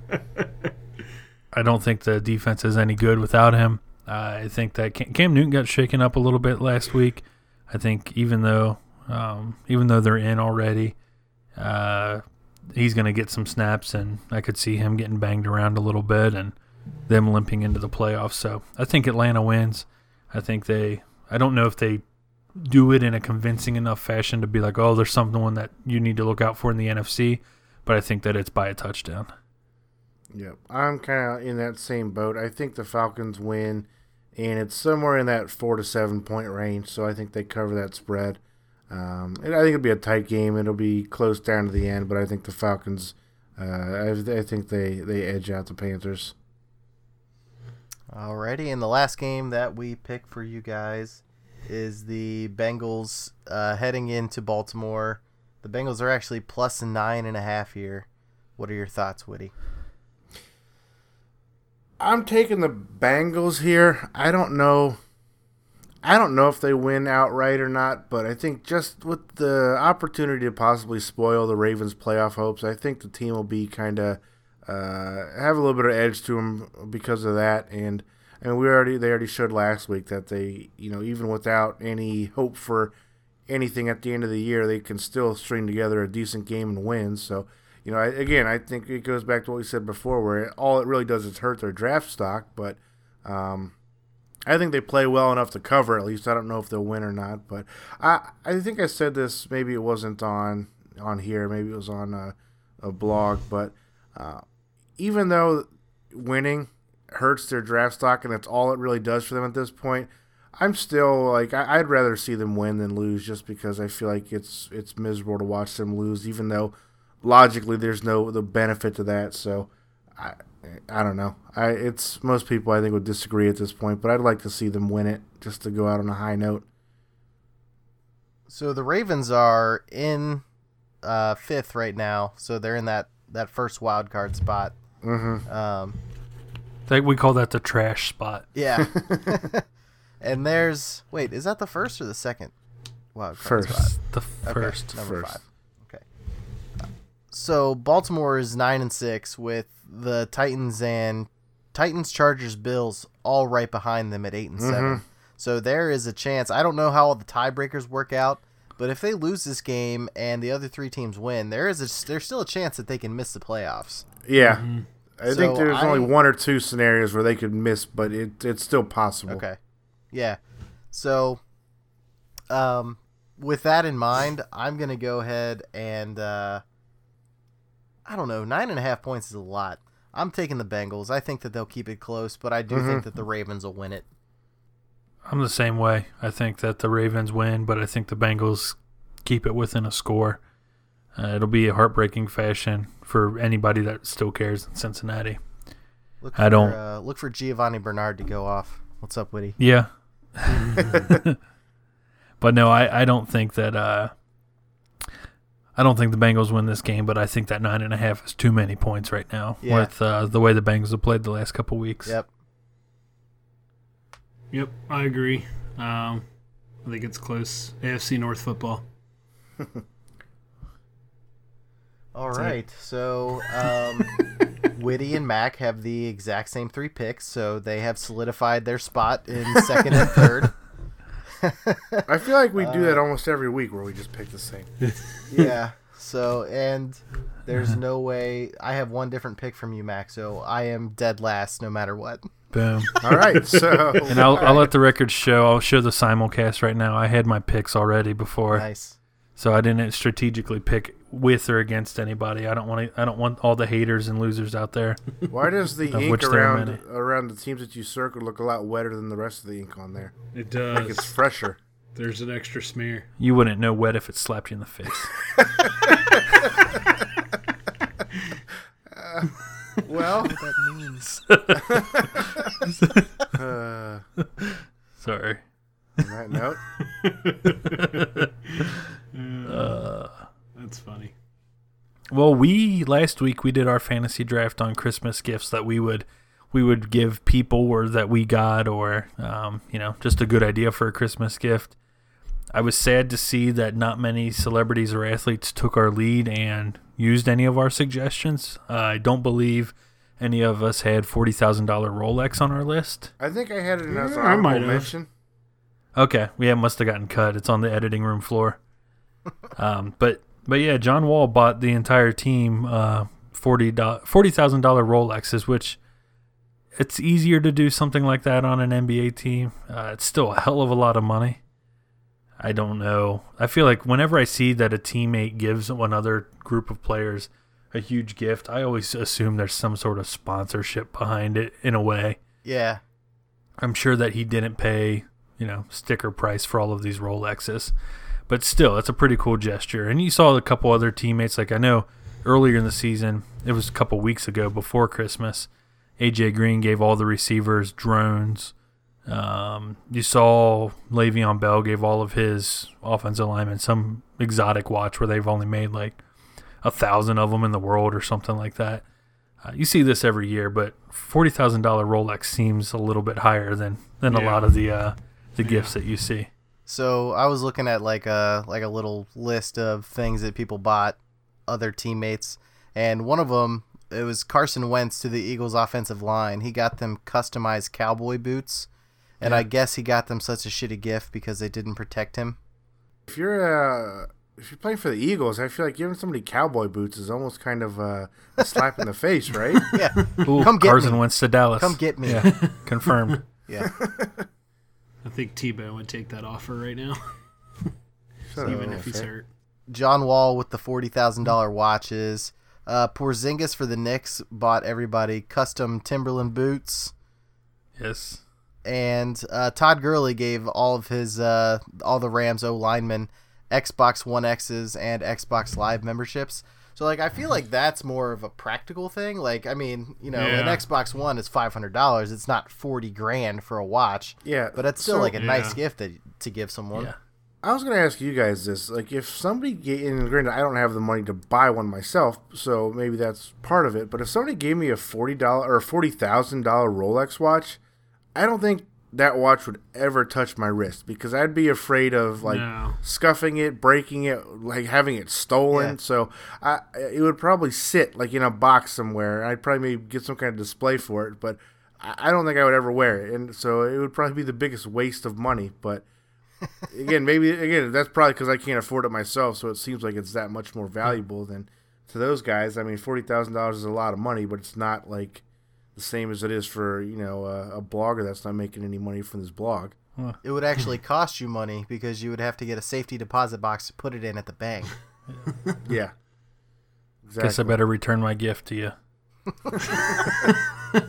I don't think the defense is any good without him. Uh, I think that Cam, Cam Newton got shaken up a little bit last week. I think even though um, even though they're in already, uh, he's going to get some snaps, and I could see him getting banged around a little bit and them limping into the playoffs. So I think Atlanta wins. I think they – I don't know if they do it in a convincing enough fashion to be like, oh, there's someone that you need to look out for in the N F C, but I think that it's by a touchdown. Yep. I'm kind of in that same boat. I think the Falcons win and it's somewhere in that four to seven point range. So I think they cover that spread. Um, and I think it'll be a tight game. It'll be close down to the end, but I think the Falcons. Uh, I, I think they, they edge out the Panthers. Alrighty, and the last game that we picked for you guys is the Bengals uh, heading into Baltimore. The Bengals are actually plus nine and a half here. What are your thoughts, Woody? I'm taking the Bengals here. I don't know. I don't know if they win outright or not, but I think just with the opportunity to possibly spoil the Ravens' playoff hopes, I think the team will be kind of uh, have a little bit of edge to them because of that. And and we already they already showed last week that they, you know, even without any hope for anything at the end of the year, they can still string together a decent game and win. So, you know, I, again, I think it goes back to what we said before, where it, all it really does is hurt their draft stock, but. Um, I think they play well enough to cover at least. I don't know if they'll win or not, but I I think I said this. Maybe it wasn't on on here. Maybe it was on a, a blog. But uh, even though winning hurts their draft stock and that's all it really does for them at this point, I'm still like I, I'd rather see them win than lose, just because I feel like it's it's miserable to watch them lose, even though logically there's no the benefit to that. So I. I don't know. I it's most people I think would disagree at this point, but I'd like to see them win it just to go out on a high note. So the Ravens are in uh, fifth right now, so they're in that, that first wild card spot. Mm-hmm. Um, Like we call that the trash spot. yeah. And there's wait, is that the first or the second wild card First. spot? The Okay, first. number First. five. Okay. So Baltimore is nine and six with the Titans and Titans, Chargers, Bills all right behind them at eight and seven. Mm-hmm. So there is a chance. I don't know how all the tiebreakers work out, but if they lose this game and the other three teams win, there is a, there's still a chance that they can miss the playoffs. Yeah. Mm-hmm. I So think there's I- only one or two scenarios where they could miss, but it it's still possible. Okay. Yeah. So, um, with that in mind, I'm gonna go ahead and uh, I don't know, nine and a half points is a lot. I'm taking the Bengals. I think that they'll keep it close, but I do Mhm. think that the Ravens will win it. I'm the same way. I think that the Ravens win, but I think the Bengals keep it within a score. Uh, it'll be a heartbreaking fashion for anybody that still cares in Cincinnati. Look I for, don't- uh, look for Giovanni Bernard to go off. What's up, Woody? Yeah. But no, I, I don't think that uh, I don't think the Bengals win this game, but I think that nine and a half is too many points right now Yeah. with uh, the way the Bengals have played the last couple weeks. Yep. Yep, I agree. Um, I think it's close. A F C North football. All That's right. So, um, Woody and Mac have the exact same three picks, so they have solidified their spot in second and third. I feel like we do Uh, that almost every week where we just pick the same. Yeah. So, and there's no way I have one different pick from you, Mac. So I am dead last, no matter what. Boom. All right, so And I'll, I'll let the record show. I'll show the simulcast right now. I had my picks already before, Nice. so I didn't strategically pick with or against anybody. I don't want to, I don't want all the haters and losers out there. why does the Of ink which there are around many. around the teams that you circled look a lot wetter than the rest of the ink on there? It Like does. it's fresher. There's an extra smear. You wouldn't know wet if it slapped you in the face. Well, What that means. uh, Sorry. on that note, Uh, That's funny. well, we last week we did our fantasy draft on Christmas gifts that we would we would give people or that we got or um, you know, just a good idea for a Christmas gift. I was sad to see that not many celebrities or athletes took our lead and used any of our suggestions. Uh, I don't believe any of us had forty thousand dollars Rolex on our list. I think I had it in as Yeah, an I might honorable have. mention. Okay, yeah, it must have gotten cut. It's on the editing room floor. um, but but yeah, John Wall bought the entire team uh, forty thousand dollars Rolexes, which it's easier to do something like that on an N B A team. Uh, it's still a hell of a lot of money. I don't know. I feel like whenever I see that a teammate gives another group of players a huge gift, I always assume there's some sort of sponsorship behind it in a way. Yeah. I'm sure that he didn't pay, you know, sticker price for all of these Rolexes. But still, it's a pretty cool gesture. And you saw a couple other teammates. Like I know earlier in the season, it was a couple weeks ago before Christmas, A J Green gave all the receivers drones. Um, you saw Le'Veon Bell gave all of his offensive linemen some exotic watch where they've only made like a thousand of them in the world or something like that. Uh, you see this every year, but forty thousand dollars Rolex seems a little bit higher than, than Yeah. a lot of the uh, the Yeah. gifts that you see. So I was looking at like a like a little list of things that people bought other teammates, and one of them, it was Carson Wentz to the Eagles offensive line. He got them customized cowboy boots, and Yeah. I guess he got them such a shitty gift because they didn't protect him. If you're uh, if you're playing for the Eagles, I feel like giving somebody cowboy boots is almost kind of uh, a slap in the face, right? Yeah, Ooh, Come get Carson me. Wentz to Dallas. Come get me. Yeah, confirmed. yeah. I think Tebow would take that offer right now, Shut even up, if he's fair. hurt. John Wall with the forty thousand dollar watches. Uh, Porzingis for the Knicks bought everybody custom Timberland boots. Yes. And uh, Todd Gurley gave all of his uh, all the Rams O linemen Xbox One X's and Xbox Live memberships. So like I feel like that's more of a practical thing. Like I mean, you know, an Yeah. Xbox One is five hundred dollars. It's not forty grand for a watch, Yeah, but it's still so- like a nice Yeah. gift that, to give someone. Yeah. I was going to ask you guys this. Like, if somebody gave, and granted, I don't have the money to buy one myself, so maybe that's part of it. But if somebody gave me a forty dollars or forty thousand dollars Rolex watch, I don't think that watch would ever touch my wrist because I'd be afraid of, like, No. scuffing it, breaking it, like having it stolen. Yeah. So I, it would probably sit, like, in a box somewhere. I'd probably maybe get some kind of display for it, but I I don't think I would ever wear it. And so it would probably be the biggest waste of money, but. Again, maybe again that's probably because I can't afford it myself, so it seems like it's that much more valuable than to those guys. I mean, forty thousand dollars is a lot of money, but it's not like the same as it is for you know a, a blogger that's not making any money from this blog. It would actually cost you money because you would have to get a safety deposit box to put it in at the bank. Yeah, Guess I exactly. better return my gift to you. I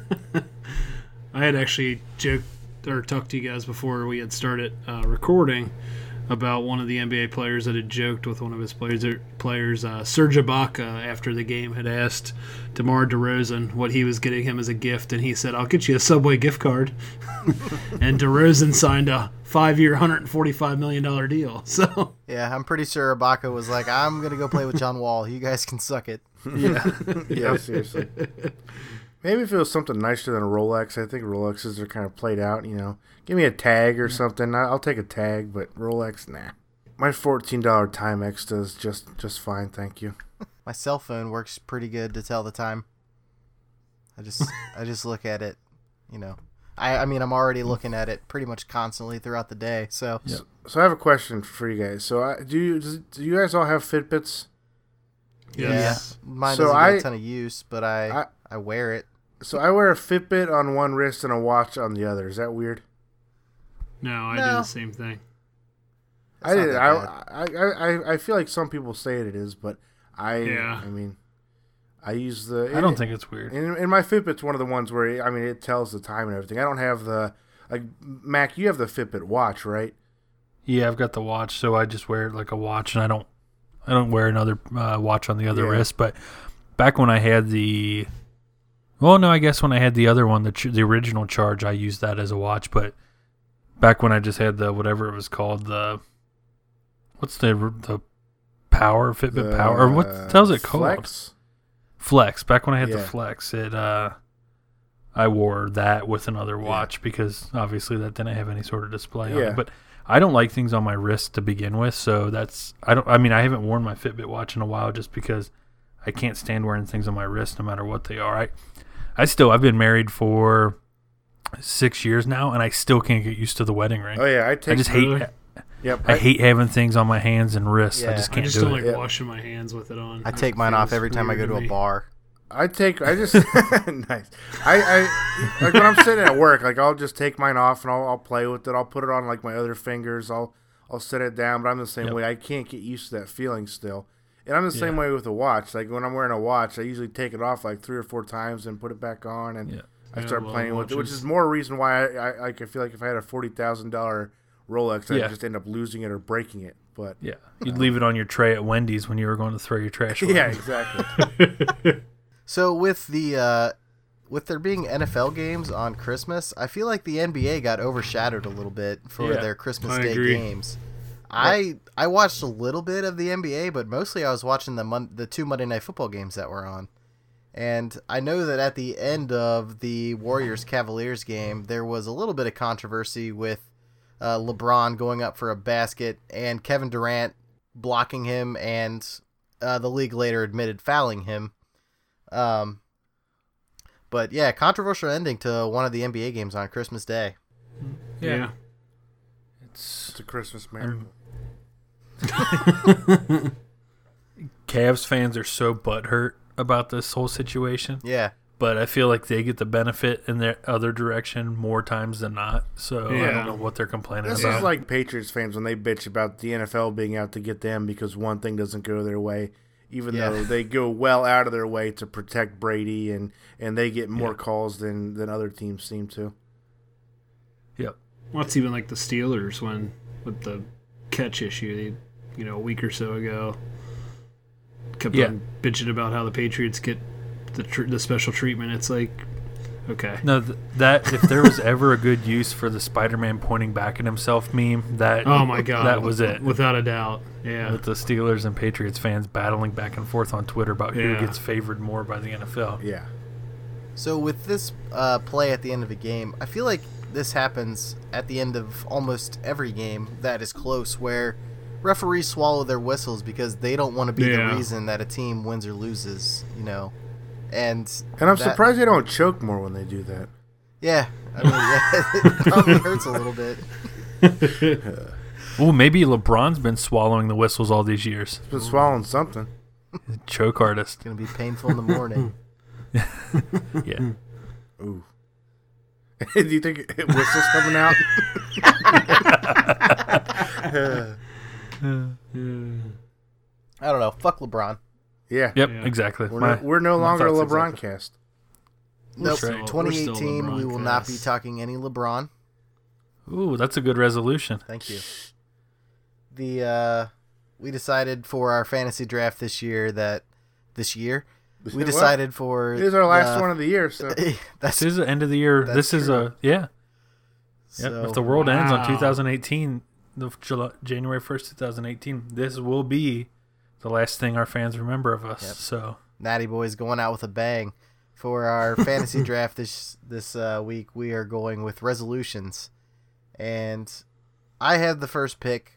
had actually joked or talked to you guys before we had started uh, recording about one of the N B A players that had joked with one of his players, players uh, Serge Ibaka, after the game had asked DeMar DeRozan what he was getting him as a gift, and he said, "I'll get you a Subway gift card." And DeRozan signed a five-year, one hundred forty-five million dollars deal. So Yeah, I'm pretty sure Ibaka was like, I'm going to go play with John Wall. You guys can suck it. yeah, yeah, seriously. Maybe if it was something nicer than a Rolex, I think Rolexes are kind of played out. You know, give me a tag or something. I- I'll take a tag, but Rolex, nah. My fourteen dollar Timex does just just fine, thank you. My cell phone works pretty good to tell the time. I just I just look at it, you know. I, I mean, I'm already looking at it pretty much constantly throughout the day. So Yep. So I have a question for you guys. So I, do you does, do you guys all have Fitbits? yes. yeah, mine So doesn't get I- a ton of use, but I, I- I wear it. So I wear a Fitbit on one wrist and a watch on the other. Is that weird? No, I do No. the same thing. It's I not did. that I, bad. I I I feel like some people say it is, but I Yeah. I mean, I use the. I don't think it's weird. And, and my Fitbit's one of the ones where I mean it tells the time and everything. I don't have the like Mac. You have the Fitbit watch, right? Yeah, I've got the watch, so I just wear it like a watch, and I don't, I don't wear another uh, watch on the other Yeah. wrist. But back when I had the, well, no, I guess when I had the other one, the ch- the original Charge, I used that as a watch. But back when I just had the whatever it was called, the, what's the the Power Fitbit The, Power, or what the hell's it called? Flex? Flex. Back when I had the Yeah. Flex, it uh, I wore that with another watch because obviously that didn't have any sort of display on Yeah. it. But I don't like things on my wrist to begin with, so that's I don't. I mean, I haven't worn my Fitbit watch in a while just because I can't stand wearing things on my wrist no matter what they are. I, I still I've been married for six years now, and I still can't get used to the wedding ring. Oh yeah, I take. I just hate. Really? Yep. I hate having things on my hands and wrists. I Yeah. just I can't just do don't it. like Yeah. washing my hands with it on. I It take mine off feels every time I go weird to a me. bar. I take. I just nice. I, I like when I'm sitting at work. Like I'll just take mine off and I'll, I'll play with it. I'll put it on like my other fingers. I'll I'll set it down. But I'm the same Yep. way. I can't get used to that feeling still. And I'm the same Yeah. way with a watch. Like when I'm wearing a watch, I usually take it off like three or four times and put it back on. And Yeah. I Yeah, start well, playing with it, which watches. is more reason why I, I like. I feel like if I had a forty thousand dollar Rolex, I'd Yeah. just end up losing it or breaking it. But Yeah, you'd leave it on your tray at Wendy's when you were going to throw your trash away. yeah, exactly. So with the uh, with there being N F L games on Christmas, I feel like the N B A got overshadowed a little bit for Yeah, their Christmas I Day agree. games. I I watched a little bit of the N B A, but mostly I was watching the mon- the two Monday Night Football games that were on. And I know that at the end of the Warriors Cavaliers game, there was a little bit of controversy with uh, LeBron going up for a basket and Kevin Durant blocking him, and uh, the league later admitted fouling him. Um, but yeah, controversial ending to one of the N B A games on Christmas Day. Yeah. Yeah. It's It's a Christmas miracle. Cavs fans are so butthurt about this whole situation, Yeah, but I feel like they get the benefit in their other direction more times than not. So I Yeah. don't know what they're complaining This about. is like Patriots fans when they bitch about the N F L being out to get them because one thing doesn't go their way, even Yeah. though they go well out of their way to protect Brady, and, and they get more Yeah. calls than, than other teams seem to. Yep. Well, it's even like the Steelers when with the catch issue, they, you know, a week or so ago, kept Yeah. on bitching about how the Patriots get the tr- the special treatment. It's like, okay, No, th- that if there was ever a good use for the Spider-Man pointing back at himself meme, that oh my god, that was it. without a doubt. Yeah, With the Steelers and Patriots fans battling back and forth on Twitter about Yeah. who gets favored more by the N F L. Yeah. so with this uh, play at the end of a game, I feel like this happens at the end of almost every game that is close, where referees swallow their whistles because they don't want to be Yeah. the reason that a team wins or loses, you know. And And I'm that- surprised they don't choke more when they do that. Yeah, I mean, yeah, it probably hurts a little bit. Well, maybe LeBron's been swallowing the whistles all these years. It's been swallowing something. Choke artist. It's gonna be painful in the morning. Yeah. Ooh. Do you think whistles coming out? I don't know. Fuck LeBron. Yeah. Yep, Yeah. exactly. We're, My- no, we're no my longer a thoughts LeBron exactly. cast. We're Nope. still- we're twenty still eighteen, we LeBron will not be cast. talking any LeBron. Ooh, that's a good resolution. Thank you. The uh, we decided for our fantasy draft this year that this year we Well, decided for It is our last uh, one of the year, so that's This is the end of the year. That's This is true. a yeah. Yep. so, If the world ends on Wow. twenty eighteen, the July, January first, twenty eighteen, this will be the last thing our fans remember of us. Yep. So Natty Boys going out with a bang. For our fantasy draft this this uh, week, we are going with resolutions, and I have the first pick.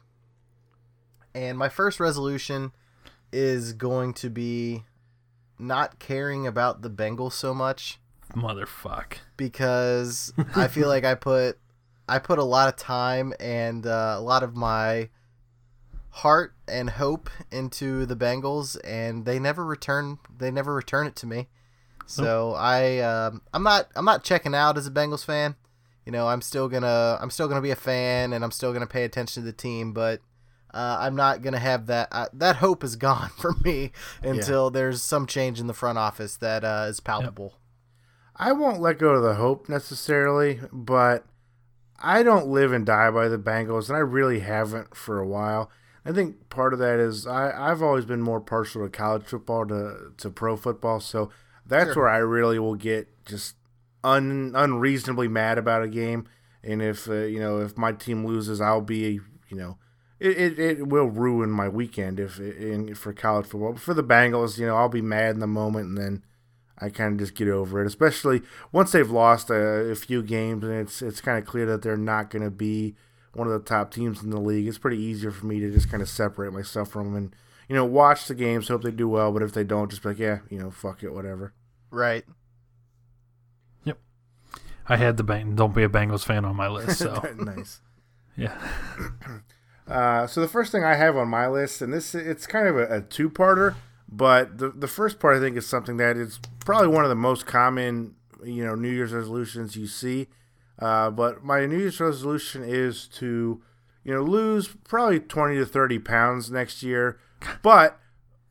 And my first resolution is going to be not caring about the Bengals so much, motherfuck. because I feel like I put I put a lot of time and uh, a lot of my heart and hope into the Bengals, and they never return they never return it to me. So I um, I'm not I'm not checking out as a Bengals fan. You know, I'm still gonna I'm still gonna be a fan, and I'm still gonna pay attention to the team, but uh, I'm not gonna have that uh, that hope is gone from me until there's some change in the front office that uh, is palpable. I won't let go of the hope necessarily, but I don't live and die by the Bengals, and I really haven't for a while. I think part of that is I, I've always been more partial to college football to, to pro football, so that's Sure. where I really will get just un, unreasonably mad about a game. And if uh, you know if my team loses, I'll be you know it, it, it will ruin my weekend if in for college football. But for the Bengals, you know I'll be mad in the moment, and then I kind of just get over it. Especially once they've lost a, a few games, and it's it's kind of clear that they're not going to be one of the top teams in the league. It's pretty easier for me to just kind of separate myself from them and you know watch the games, hope they do well. But if they don't, just be like, yeah, you know, fuck it, whatever. Right. I had the bang. Don't be a Bengals fan on my list. So Nice. yeah. Uh, so the first thing I have on my list, and this it's kind of a, a two-parter, but the the first part I think is something that is probably one of the most common, you know, New Year's resolutions you see. Uh, but my New Year's resolution is to, you know, lose probably twenty to thirty pounds next year. But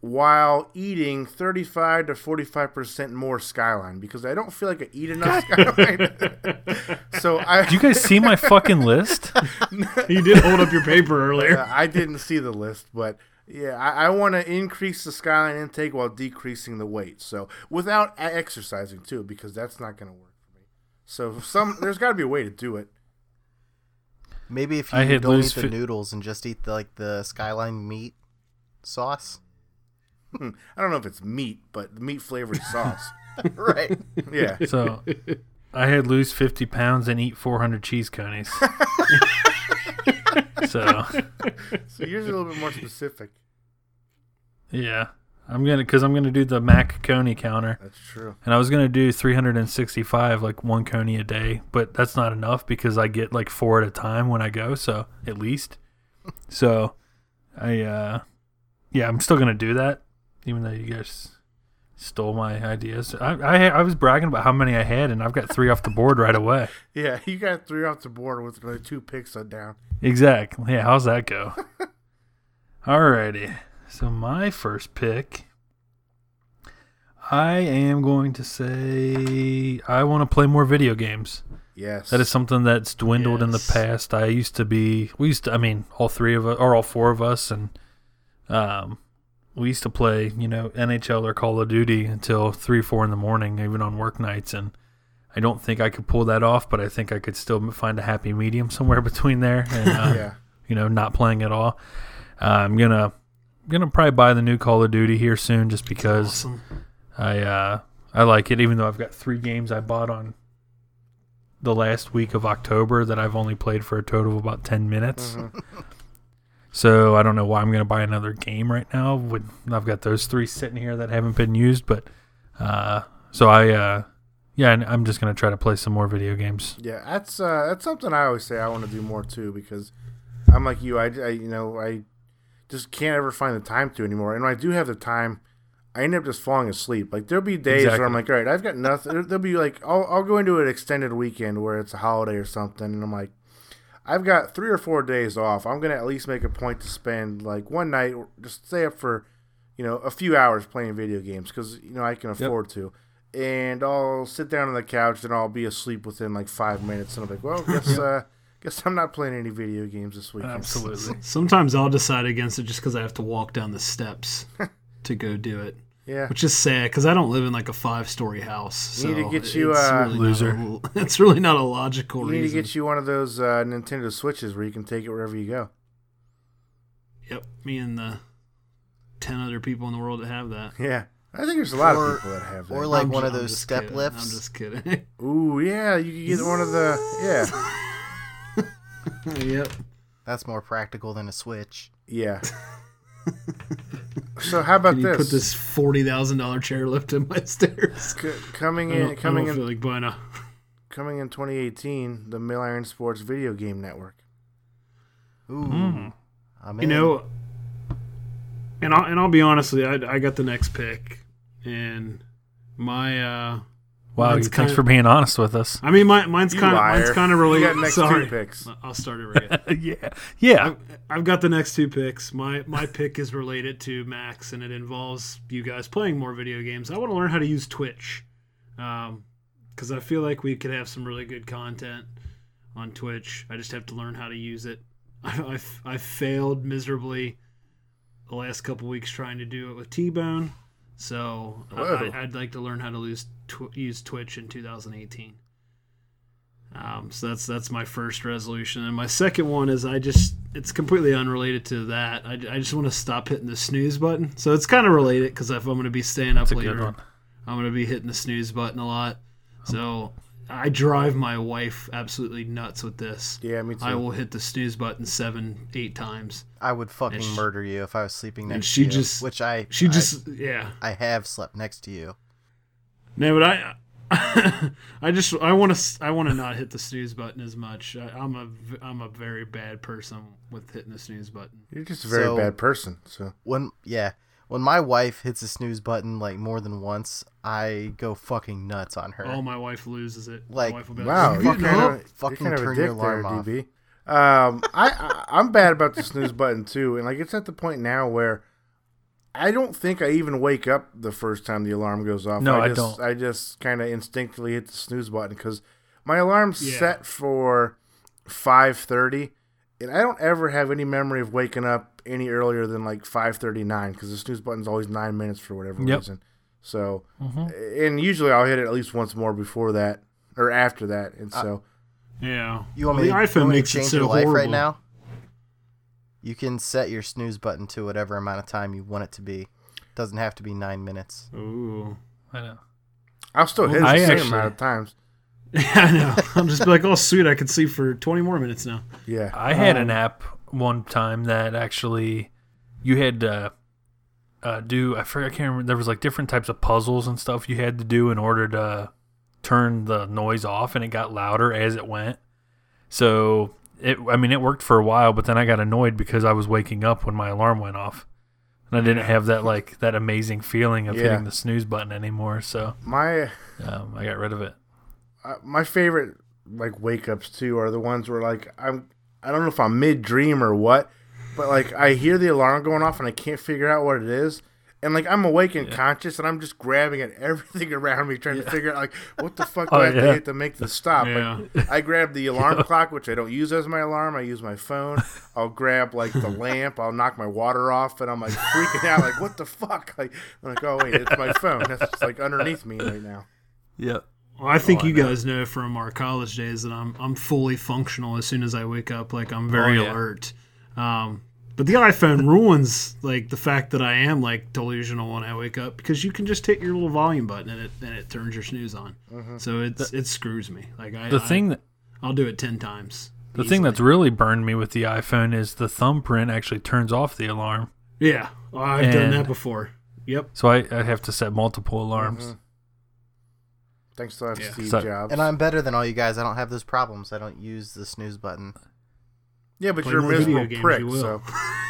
while eating thirty-five to forty-five percent more Skyline because I don't feel like I eat enough Skyline. So I. Did you guys see my fucking list? You did hold up your paper earlier. Uh, I didn't see the list, but yeah, I, I want to increase the Skyline intake while decreasing the weight. So without exercising too, because that's not going to work for me. So some there's got to be a way to do it. Maybe if I you had don't eat loose the fi- noodles and just eat the, like the Skyline meat sauce. Hmm. I don't know if it's meat, but meat flavored sauce. Right. Yeah. So I had lose fifty pounds and eat four hundred cheese conies. so So yours is a little bit more specific. yeah, I'm gonna because I'm gonna do the Mac Coney counter, That's true. and I was gonna do three hundred sixty-five, like one coney a day, but that's not enough because I get like four at a time when I go, so at least. So I uh yeah, I'm still gonna do that, even though you guys stole my ideas. I, I I was bragging about how many I had, and I've got three off the board right away. Yeah, you got three off the board with another two picks on down. Exactly. Yeah, how's that go? Alrighty. So my first pick, I am going to say I want to play more video games. Yes. That is something that's dwindled in the Yes. past. I used to be, we used to, I mean, all three of us, or all four of us, and um, we used to play, you know, N H L or Call of Duty until three, four in the morning, even on work nights. And I don't think I could pull that off, but I think I could still find a happy medium somewhere between there and, uh, Yeah. you know, not playing at all. Uh, I'm going to, gonna probably buy the new Call of Duty here soon just because Awesome. I uh, I like it, even though I've got three games I bought on the last week of October that I've only played for a total of about ten minutes. Mhm. So I don't know why I'm going to buy another game right now when I've got those three sitting here that haven't been used. But uh, so I, uh, yeah, and I'm just going to try to play some more video games. Yeah, that's uh, that's something I always say I want to do more too because I'm like you. I, I you know I just can't ever find the time to anymore. And when I do have the time, I end up just falling asleep. Like there'll be days Exactly. where I'm like, all right, I've got nothing. There- There'll be like I'll I'll go into an extended weekend where it's a holiday or something, and I'm like, I've got three or four days off. I'm gonna at least make a point to spend like one night, or just stay up for, you know, a few hours playing video games because you know I can afford to. And I'll sit down on the couch and I'll be asleep within like five minutes, and I'm like, well, guess uh, guess I'm not playing any video games this weekend. Absolutely. Sometimes I'll decide against it just because I have to walk down the steps to go do it. Yeah. Which is sad because I don't live in like a five-story house. So Need to get you, it's uh, really not loser. a- it's really not a logical You need to reason. get you one of those uh, Nintendo Switches where you can take it wherever you go. Yep, me and the ten other people in the world that have that. Yeah. I think there's a lot Or- of people that have that. or like I'm one ju- of I'm those just step kidding. lifts. I'm just kidding. Ooh, yeah, you can get one of the yeah. Yep. That's more practical than a Switch. Yeah. So how about Can you this? put this forty thousand dollar chairlift in my stairs? C- coming I in, don't, coming I don't in, feel like buying a. coming in twenty eighteen, the Mill Iron Sports Video Game Network. Ooh, Mm. I'm You in. know, and I'll and I'll be honest with you, I, I got the next pick, and my uh, Wow, mine's thanks kinda- for being honest with us. I mean, my, mine's You kind of liar. mine's kind of You related. got next Sorry, two picks. I'll start over again. yeah, yeah. I've, I've got the next two picks. My my pick is related to Max, and it involves you guys playing more video games. I want to learn how to use Twitch, because I feel like we could have some really good content on Twitch. I just have to learn how to use it. I, I've, I've failed miserably the last couple weeks trying to do it with T-Bone, so I, Whoa. I, I'd like to learn how to use, tw- use Twitch in two thousand eighteen. Um, so that's that's my first resolution, and my second one is I just it's completely unrelated to that. I, I just want to stop hitting the snooze button. So it's kind of related because if I'm going to be staying up That's a good later, one. I'm going to be hitting the snooze button a lot. So I drive my wife absolutely nuts with this. Yeah, me too. I will hit the snooze button seven, eight times. I would fucking And she- murder you if I was sleeping and next she to you. just- which I She I- just yeah. I, have slept next to you. No, but I, I just I want to I want to not hit the snooze button as much. I, I'm a v- I'm a very bad person with hitting the snooze button. You're just a very So- bad person. So When yeah, when my wife hits the snooze button like more than once, I go fucking nuts on her. Oh, my wife loses it. Like, my wife will be wow, like, you're "Fucking kind up." of fucking you're kind of a turn dick your alarm there, off. D B. Um, I, I I'm bad about the snooze button too, and like it's at the point now where I don't think I even wake up the first time the alarm goes off. No, I, I just, don't. I just kind of instinctively hit the snooze button because my alarm's Yeah. set for five thirty, and I don't ever have any memory of waking up any earlier than like five thirty-nine because the snooze button's always nine minutes for whatever Yep. reason. So, Mm-hmm. and usually I'll hit it at least once more before that or after that, and so Yeah. You want Well, me, the to, you iPhone want me to makes it change so your life horrible. right now? You can set your snooze button to whatever amount of time you want it to be. Doesn't have to be nine minutes. Ooh. I know. I'll still hit it I the same actually- amount of times. Yeah, I know. I'm just be like, oh, sweet, I can sleep for twenty more minutes now. Yeah, I had Um, an app one time that actually you had to uh, do. I forget. I can't remember. There was like different types of puzzles and stuff you had to do in order to turn the noise off, and it got louder as it went. So it. I mean, it worked for a while, but then I got annoyed because I was waking up when my alarm went off, and I didn't have that like that amazing feeling of Yeah. hitting the snooze button anymore. So my um, I got rid of it. uh, my favorite like wake ups too are the ones where like I'm I don't know if I'm mid dream or what, but like I hear the alarm going off and I can't figure out what it is. And like I'm awake and Yeah. conscious and I'm just grabbing at everything around me trying to figure out like what the fuck do Oh, I have to yeah. hit to make the stop. Yeah. Like, I grab the alarm clock, which I don't use as my alarm. I use my phone. I'll grab like the lamp. I'll knock my water off, and I'm like freaking out. Like what the fuck? Like I'm like oh wait, it's my phone. That's just like underneath me right now. Yep. Well, I think Oh, I you know. guys know from our college days that I'm I'm fully functional as soon as I wake up. Like I'm very Oh, yeah. alert. Um, but the iPhone ruins like the fact that I am like delusional when I wake up because you can just hit your little volume button and it and it turns your snooze on. So it's it screws me. Like I The I, thing that I'll do it ten times. the thing that's really burned me with the iPhone is the thumbprint actually turns off the alarm. yeah, oh, I've done And- that before. Yep. So I, I have to set multiple alarms. Mhm. Thanks to Yeah. Steve So- Jobs. And I'm better than all you guys. I don't have those problems. I don't use the snooze button. yeah, but Play you're a more video miserable games, prick. you will. So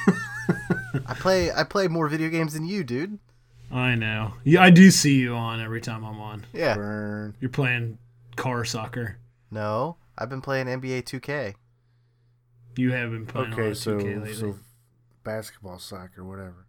I play I play more video games than you, dude. I know. Yeah, I do see you on every time I'm on. Yeah. burn. You're playing car soccer. No, I've been playing N B A two K. You have been playing a lot Okay, of so two K lately. so basketball, soccer, whatever.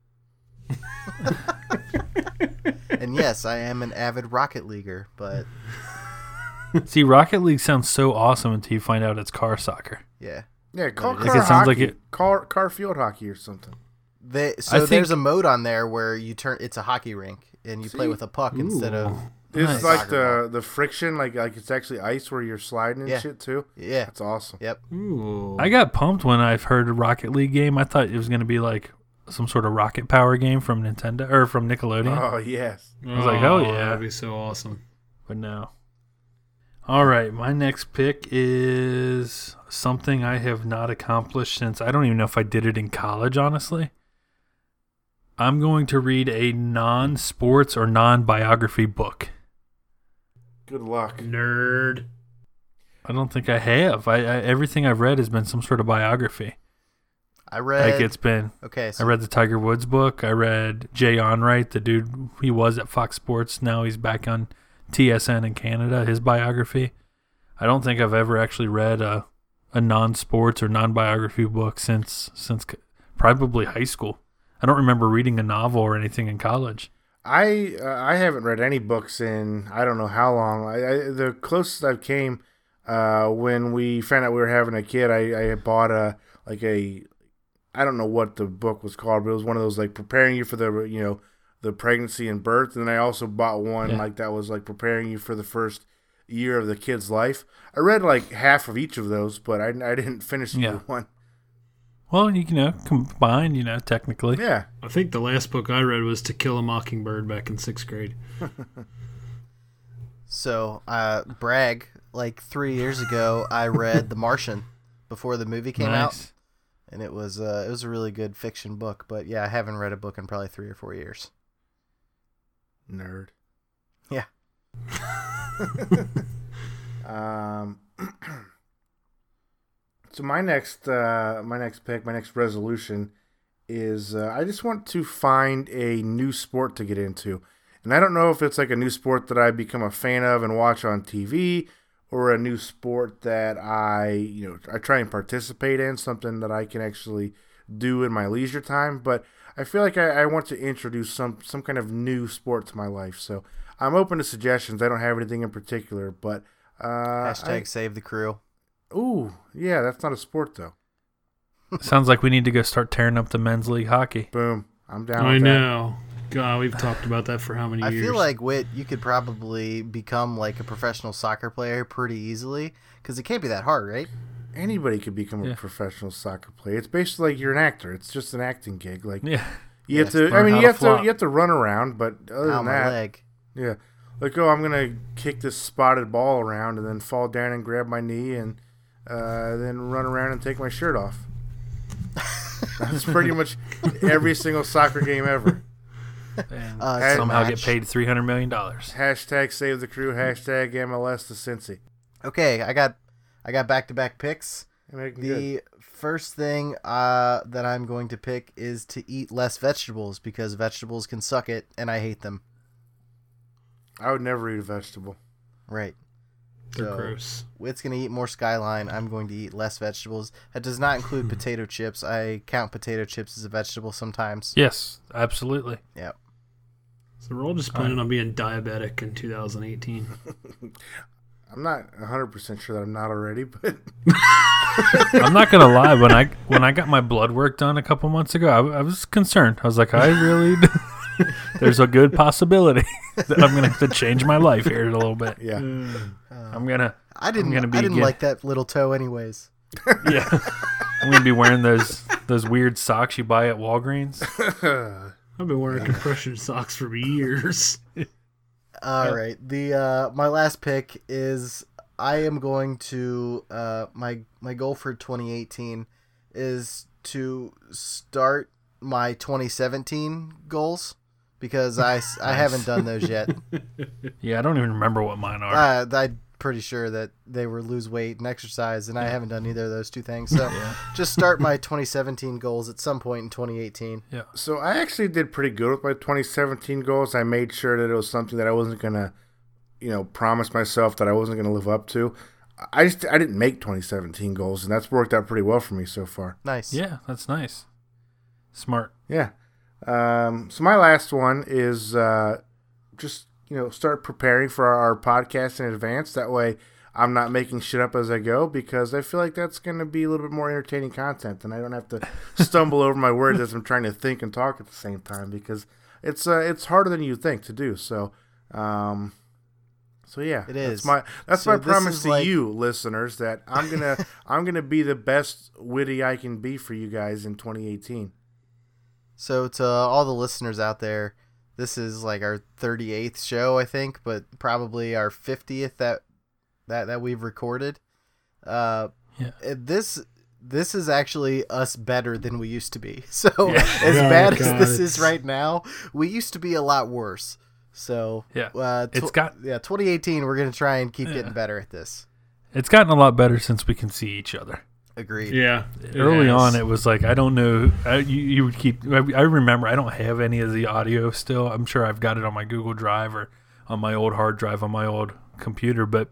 And yes, I am an avid Rocket Leaguer, but See, Rocket League sounds so awesome until you find out it's car soccer. yeah. Yeah, call Like, car it sounds like hockey. it- Car car field hockey or something. They I so think- there's a mode on there where you turn it's a hockey rink and you play See? with a puck instead of Ooh. This Nice. is like Soccer the the friction, like like it's actually ice where you're sliding and Yeah. shit too. yeah. That's awesome. Yep. Ooh. I got pumped when I've heard a Rocket League game. I thought it was going to be like some sort of Rocket Power game from Nintendo or from Nickelodeon, Oh yes. I was like, hell yeah. That'd be so awesome. but no. All right, my next pick is something I have not accomplished since I don't even know if I did it in college, honestly. I'm going to read a non-sports or non-biography book. Good luck. Nerd. I don't think I have. I, I everything I've read has been some sort of biography. I read Like it's been. okay, I so read the Tiger Woods book. I read Jay Onrait, the dude he was at Fox Sports. Now he's back on T S N in Canada. His biography. I don't think I've ever actually read a a non-sports or non-biography book since since c- probably high school. I don't remember reading a novel or anything in college. I uh, I haven't read any books in I don't know how long. I, I the closest I've came uh, when we found out we were having a kid. I, I had bought a like a I don't know what the book was called, but it was one of those like preparing you for the you know the pregnancy and birth. And then I also bought one Yeah. like that was like preparing you for the first year of the kid's life. I read like half of each of those, but I, I didn't finish either Yeah. one. Well, you know, combined, you know, technically. Yeah. I think the last book I read was To Kill a Mockingbird back in sixth grade. so uh brag, like three years ago I read The Martian before the movie came out. Nice. And it was uh it was a really good fiction book, but yeah, I haven't read a book in probably three or four years. Nerd. Yeah. um. So my next, uh, my next pick, my next resolution is uh, I just want to find a new sport to get into, and I don't know if it's like a new sport that I become a fan of and watch on T V, or a new sport that I, you know, I try and participate in, something that I can actually do in my leisure time. But I feel like I, I want to introduce some, some kind of new sport to my life. So I'm open to suggestions. I don't have anything in particular, but uh, Hashtag I, save the crew. ooh, yeah, that's not a sport though. Sounds like we need to go start tearing up the men's league hockey. Boom, I'm down. I with that. know. God, we've talked about that for how many I years? feel like, Whit, you could probably become like a professional soccer player pretty easily because it can't be that hard, right? Anybody could become Yeah. a professional soccer player. It's basically like you're an actor. It's just an acting gig. Like Yeah. you have Yes, to. I learn mean, how you to have to. flop. You have to run around, but other Ow, than my that, leg. yeah. Like, oh, I'm gonna kick this spotted ball around and then fall down and grab my knee and uh, then run around and take my shirt off. That's pretty much every single soccer game ever. And Uh, it's a somehow match. get paid three hundred million dollars. Hashtag save the crew. Hashtag M L S to Cincy. Okay, I got, I got back to back picks. American The good. first thing uh, that I'm going to pick is to eat less vegetables because vegetables can suck it, and I hate them. I would never eat a vegetable. Right. They're So, gross. Whit's going to eat more Skyline. I'm going to eat less vegetables. That does not include potato chips. I count potato chips as a vegetable sometimes. Yes, absolutely. Yep. So we're all just planning on being diabetic in two thousand eighteen. I'm not one hundred percent sure that I'm not already, but I'm not gonna lie. When I when I got my blood work done a couple months ago, I, I was concerned. I was like, I really, there's a good possibility that I'm gonna have to change my life here in a little bit. yeah. I'm gonna, I didn't. gonna be I didn't get- like that little toe, anyways. yeah, I'm gonna be wearing those those weird socks you buy at Walgreens. I've been wearing compression socks for years. All right. The uh, my last pick is I am going to uh, my my goal for twenty eighteen is to start my twenty seventeen goals because I, s- I haven't done those yet. Yeah, I don't even remember what mine are. Uh, I'm pretty sure that they were lose weight and exercise, and I haven't done either of those two things. So just start my twenty seventeen goals at some point in twenty eighteen. Yeah, So I actually did pretty good with my twenty seventeen goals. I made sure that it was something that I wasn't gonna, you know, promise myself that I wasn't gonna live up to. I just I didn't make twenty seventeen goals, and that's worked out pretty well for me so far. Nice. yeah, that's nice. Smart. Yeah. Um, so my last one is uh, just you know start preparing for our, our podcast in advance. That way, I'm not making shit up as I go because I feel like that's going to be a little bit more entertaining content, and I don't have to stumble over my words as I'm trying to think and talk at the same time because it's uh, it's harder than you think to do. So, um, so yeah, It That's is. my that's So my this promise is to like- you, listeners, that I'm gonna I'm gonna be the best witty I can be for you guys in twenty eighteen. So to all the listeners out there, this is like our thirty-eighth show, I think, but probably our fiftieth that that, that we've recorded. Uh, Yeah. This this is actually us better than we used to be. So Yeah. as Oh, bad God, as this it's- is right now, we used to be a lot worse. So Yeah. uh, tw- It's got- yeah twenty eighteen. We're gonna try and keep Yeah. getting better at this. It's gotten a lot better since we can see each other. Agreed. Yeah. it Early has. on, it was like I don't know. I, you, you would keep. I, I remember I don't have any of the audio still. I'm sure I've got it on my Google Drive or on my old hard drive on my old computer. But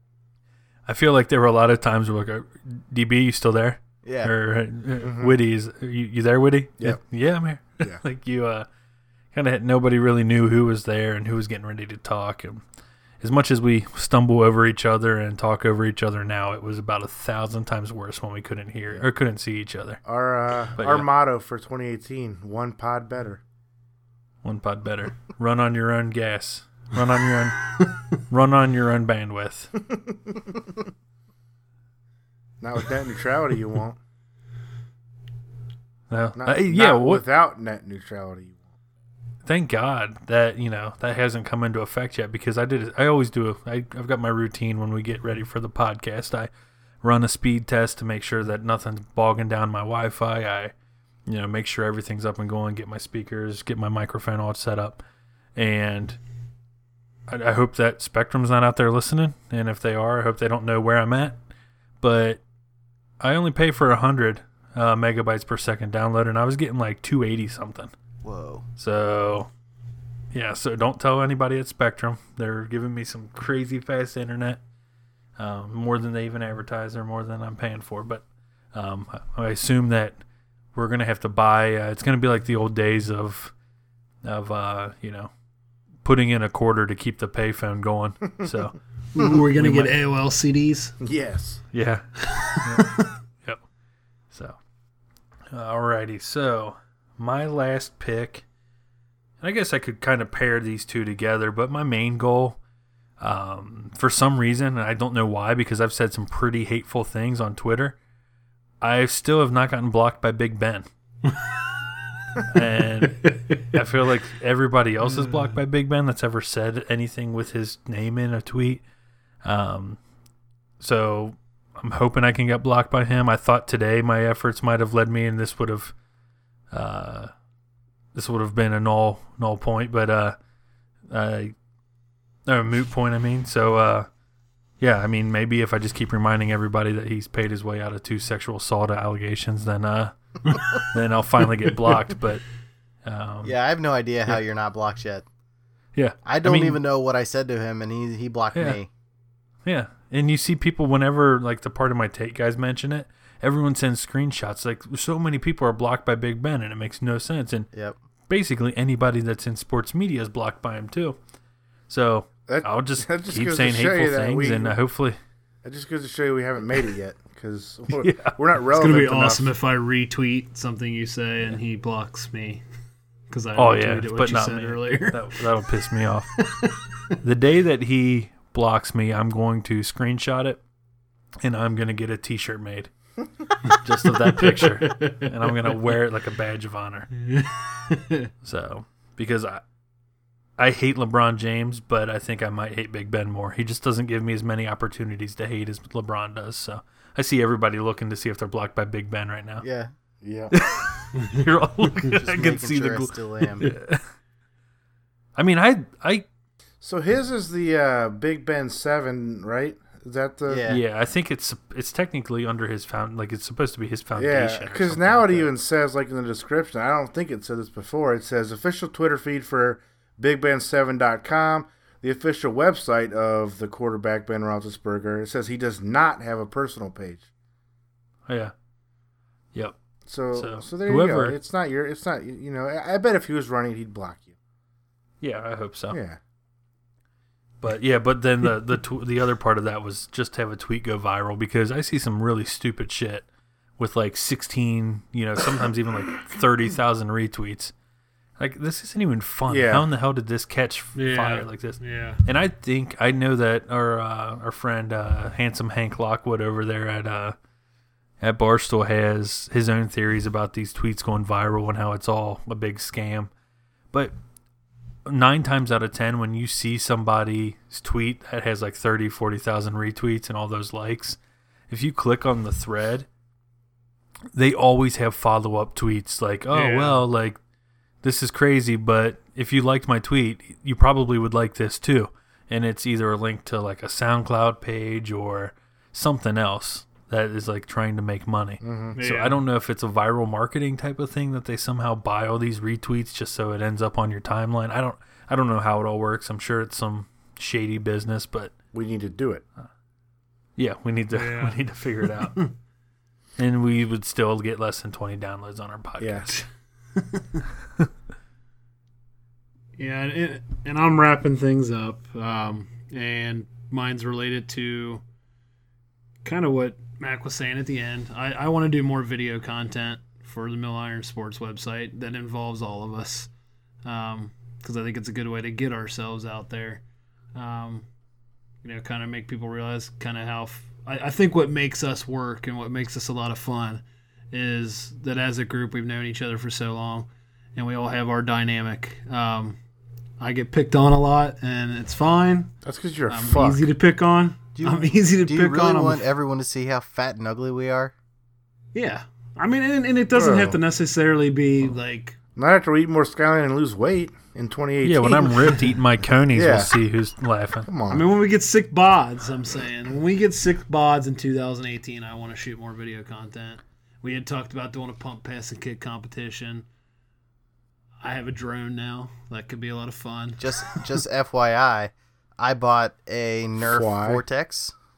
I feel like there were a lot of times where, like, uh, D B, you still there? Yeah. Or uh, Mm-hmm. Whitty, is you, you there, Whitty? Yep. Yeah, I'm here. Yeah. Like you, uh, kind of nobody really knew who was there and who was getting ready to talk. And as much as we stumble over each other and talk over each other now, it was about a thousand times worse when we couldn't hear or couldn't see each other. Our uh, But our yeah. motto for twenty eighteen: one pod better. One pod better. Run on your own gas. Run on your own. Run on your own bandwidth. Not with net neutrality, you won't. No. Not, Uh, yeah. not What, without net neutrality, you won't. thank God that you know that hasn't come into effect yet because I did. I always do. A, I, I've got my routine when we get ready for the podcast. I run a speed test to make sure that nothing's bogging down my Wi-Fi. I, you know, make sure everything's up and going. Get my speakers, get my microphone all set up, and I, I hope that Spectrum's not out there listening. And if they are, I hope they don't know where I'm at. But I only pay for a hundred uh, megabytes per second download, and I was getting like two eighty something. Whoa. So, yeah, so don't tell anybody at Spectrum. They're giving me some crazy fast internet, um, more than they even advertise or more than I'm paying for. But um, I assume that we're gonna have to buy. Uh, it's gonna be like the old days of, of uh, you know, putting in a quarter to keep the payphone going. So we're gonna we get might, A O L C Ds. Yes. Yeah. yep. yep. So, alrighty. So my last pick. I guess I could kind of pair these two together, but my main goal, um, for some reason, and I don't know why, because I've said some pretty hateful things on Twitter, I still have not gotten blocked by Big Ben. And I feel like everybody else is blocked by Big Ben that's ever said anything with his name in a tweet. Um, so I'm hoping I can get blocked by him. I thought today my efforts might have led me, and this would have... Uh, This would have been a null null point, but uh, uh, no, a moot point. I mean, so uh, yeah. I mean, maybe if I just keep reminding everybody that he's paid his way out of two sexual assault allegations, then uh, then I'll finally get blocked. But um, Yeah, I have no idea how yeah. you're not blocked yet. yeah, I don't mean, even know what I said to him, and he he blocked Yeah. me. Yeah, and you see people whenever like the part of my take guys mention it, everyone sends screenshots. Like so many people are blocked by Big Ben, and it makes no sense. And Yep. basically anybody that's in sports media is blocked by him too. So That- I'll just, that just keep goes to saying show you hateful that things, we- and uh, hopefully, That just goes to show you we haven't made it yet because we're, Yeah. we're not It's relevant gonna be enough. awesome if I retweet something you say and he blocks me because I oh yeah, retweeted what but you not said me. earlier. That, that'll piss me off. The day that he blocks me, I'm going to screenshot it, and I'm gonna get a T-shirt made just of that picture, and I'm gonna wear it like a badge of honor. So because I. I hate LeBron James, but I think I might hate Big Ben more. He just doesn't give me as many opportunities to hate as LeBron does. So I see everybody looking to see if they're blocked by Big Ben right now. Yeah. Yeah. You're all looking. Just I can making see sure the. I Gl- still am. Yeah. I mean, I, I, So his is the uh, Big Ben seven, right? Is that the Yeah. yeah, I think it's it's technically under his found, like it's supposed to be his foundation. Yeah, or because something now like it that. even says, like in the description, I don't think it said this before. It says official Twitter feed for big ben seven dot com, the official website of the quarterback Ben Roethlisberger. It says he does not have a personal page. Oh, yeah. Yep. So, So, so, there whoever- you go. It's not your. It's not you know. I I bet if he was running, he'd block you. Yeah, I hope so. Yeah. But yeah, but then the the tw- the other part of that was just to have a tweet go viral, because I see some really stupid shit with like sixteen, you know, sometimes even like thirty thousand retweets. Like, this isn't even fun. Yeah. How in the hell did this catch Yeah. fire like this? Yeah. And I think I know that our uh, our friend uh, handsome Hank Lockwood over there at uh, at Barstool has his own theories about these tweets going viral and how it's all a big scam. But nine times out of ten, when you see somebody's tweet that has like thirty, forty thousand retweets and all those likes, if you click on the thread, they always have follow-up tweets like, oh, Yeah. well, like, this is crazy, but if you liked my tweet, you probably would like this too. And it's either a link to like a SoundCloud page or something else that is like trying to make money. Mm-hmm. So Yeah. I don't know if it's a viral marketing type of thing that they somehow buy all these retweets just so it ends up on your timeline. I don't I don't know how it all works. I'm sure it's some shady business, but We need to do it. yeah, we need to Yeah. we need to figure it out. And we would still get less than twenty downloads on our podcast. Yeah. Yeah, and, and I'm wrapping things up, um, and mine's related to kind of what Mac was saying at the end. I, I want to do more video content for the Mill Iron Sports website that involves all of us, because I think it's a good way to get ourselves out there. Um, you know, kind of make people realize kind of how f- I, I think what makes us work and what makes us a lot of fun is that as a group we've known each other for so long, and we all have our dynamic. Um, I get picked on a lot, and it's fine. That's because you're a I'm fuck. easy to pick on. Do you, I'm easy to do pick you really on. I'm a want f- everyone to see how fat and ugly we are? yeah. I mean, and, and it doesn't Bro. have to necessarily be like. Not after we eat more Skyline and lose weight in twenty eighteen. Yeah, when I'm ripped eating my conies, Yeah. we'll see who's laughing. Come on. I mean, when we get sick bods, I'm saying when we get sick bods in two thousand eighteen, I want to shoot more video content. We had talked about doing a pump, pass, and kick competition. I have a drone now. That could be a lot of fun. Just just F Y I, I bought a Nerf Why? Vortex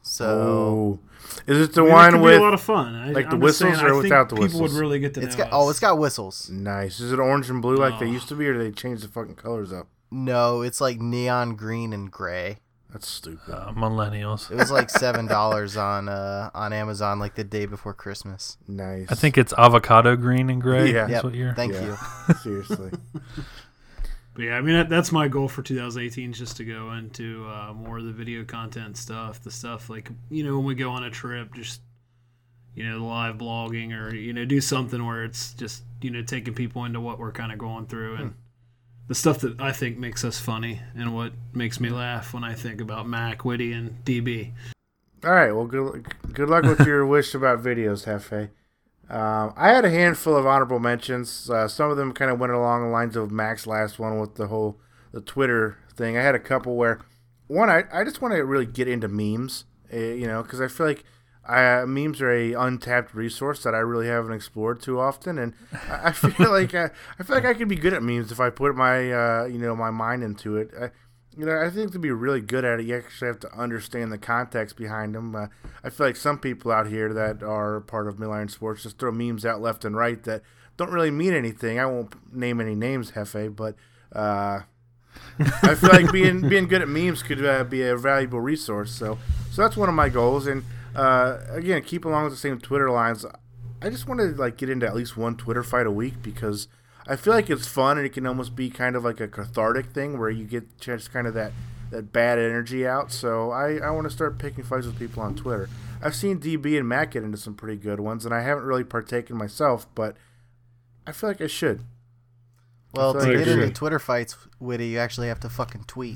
So, Oh, is it the I mean, it one could with be a lot of fun. I, like the I'm just whistles saying, or I think without the people whistles? would really get to it's know got oh, us. it's got whistles. nice? Is it orange and blue like they Oh. used to be, or did they change the fucking colors up? No, it's like neon green and gray. That's stupid. Uh, millennials. It was like seven dollars on uh on Amazon like the day before Christmas. Nice. I think it's avocado green and gray. Yeah. That's Yep. what you're. Thank Yeah. you. Seriously. But yeah, I mean that, that's my goal for two thousand eighteen, is just to go into uh, more of the video content stuff, the stuff like you know when we go on a trip, just you know the live blogging or you know do something where it's just you know taking people into what we're kind of going through and the stuff that I think makes us funny and what makes me laugh when I think about Mac, Witty, and D B. All right. Well, good good luck with your wish about videos, Hefe. Um, I had a handful of honorable mentions. Uh, some of them kind of went along the lines of Mac's last one with the whole the Twitter thing. I had a couple where one I, I just want to really get into memes, uh, you know, because I feel like I, memes are a untapped resource that I really haven't explored too often, and I, I feel like I, I feel like I could be good at memes if I put my uh, you know my mind into it. I, You know, I think to be really good at it, you actually have to understand the context behind them. Uh, I feel like some people out here that are part of Mill-Iron Sports just throw memes out left and right that don't really mean anything. I won't name any names, Hefe, but uh, I feel like being being good at memes could uh, be a valuable resource. So, so that's one of my goals. And uh, again, keep along with the same Twitter lines. I just want to like get into at least one Twitter fight a week because I feel like it's fun and it can almost be kind of like a cathartic thing where you get just kind of that, that bad energy out. So I, I want to start picking fights with people on Twitter. I've seen D B and Matt get into some pretty good ones, and I haven't really partaken myself, but I feel like I should. Well, I to feel like get I into should. Twitter fights, Witty, you actually have to fucking tweet.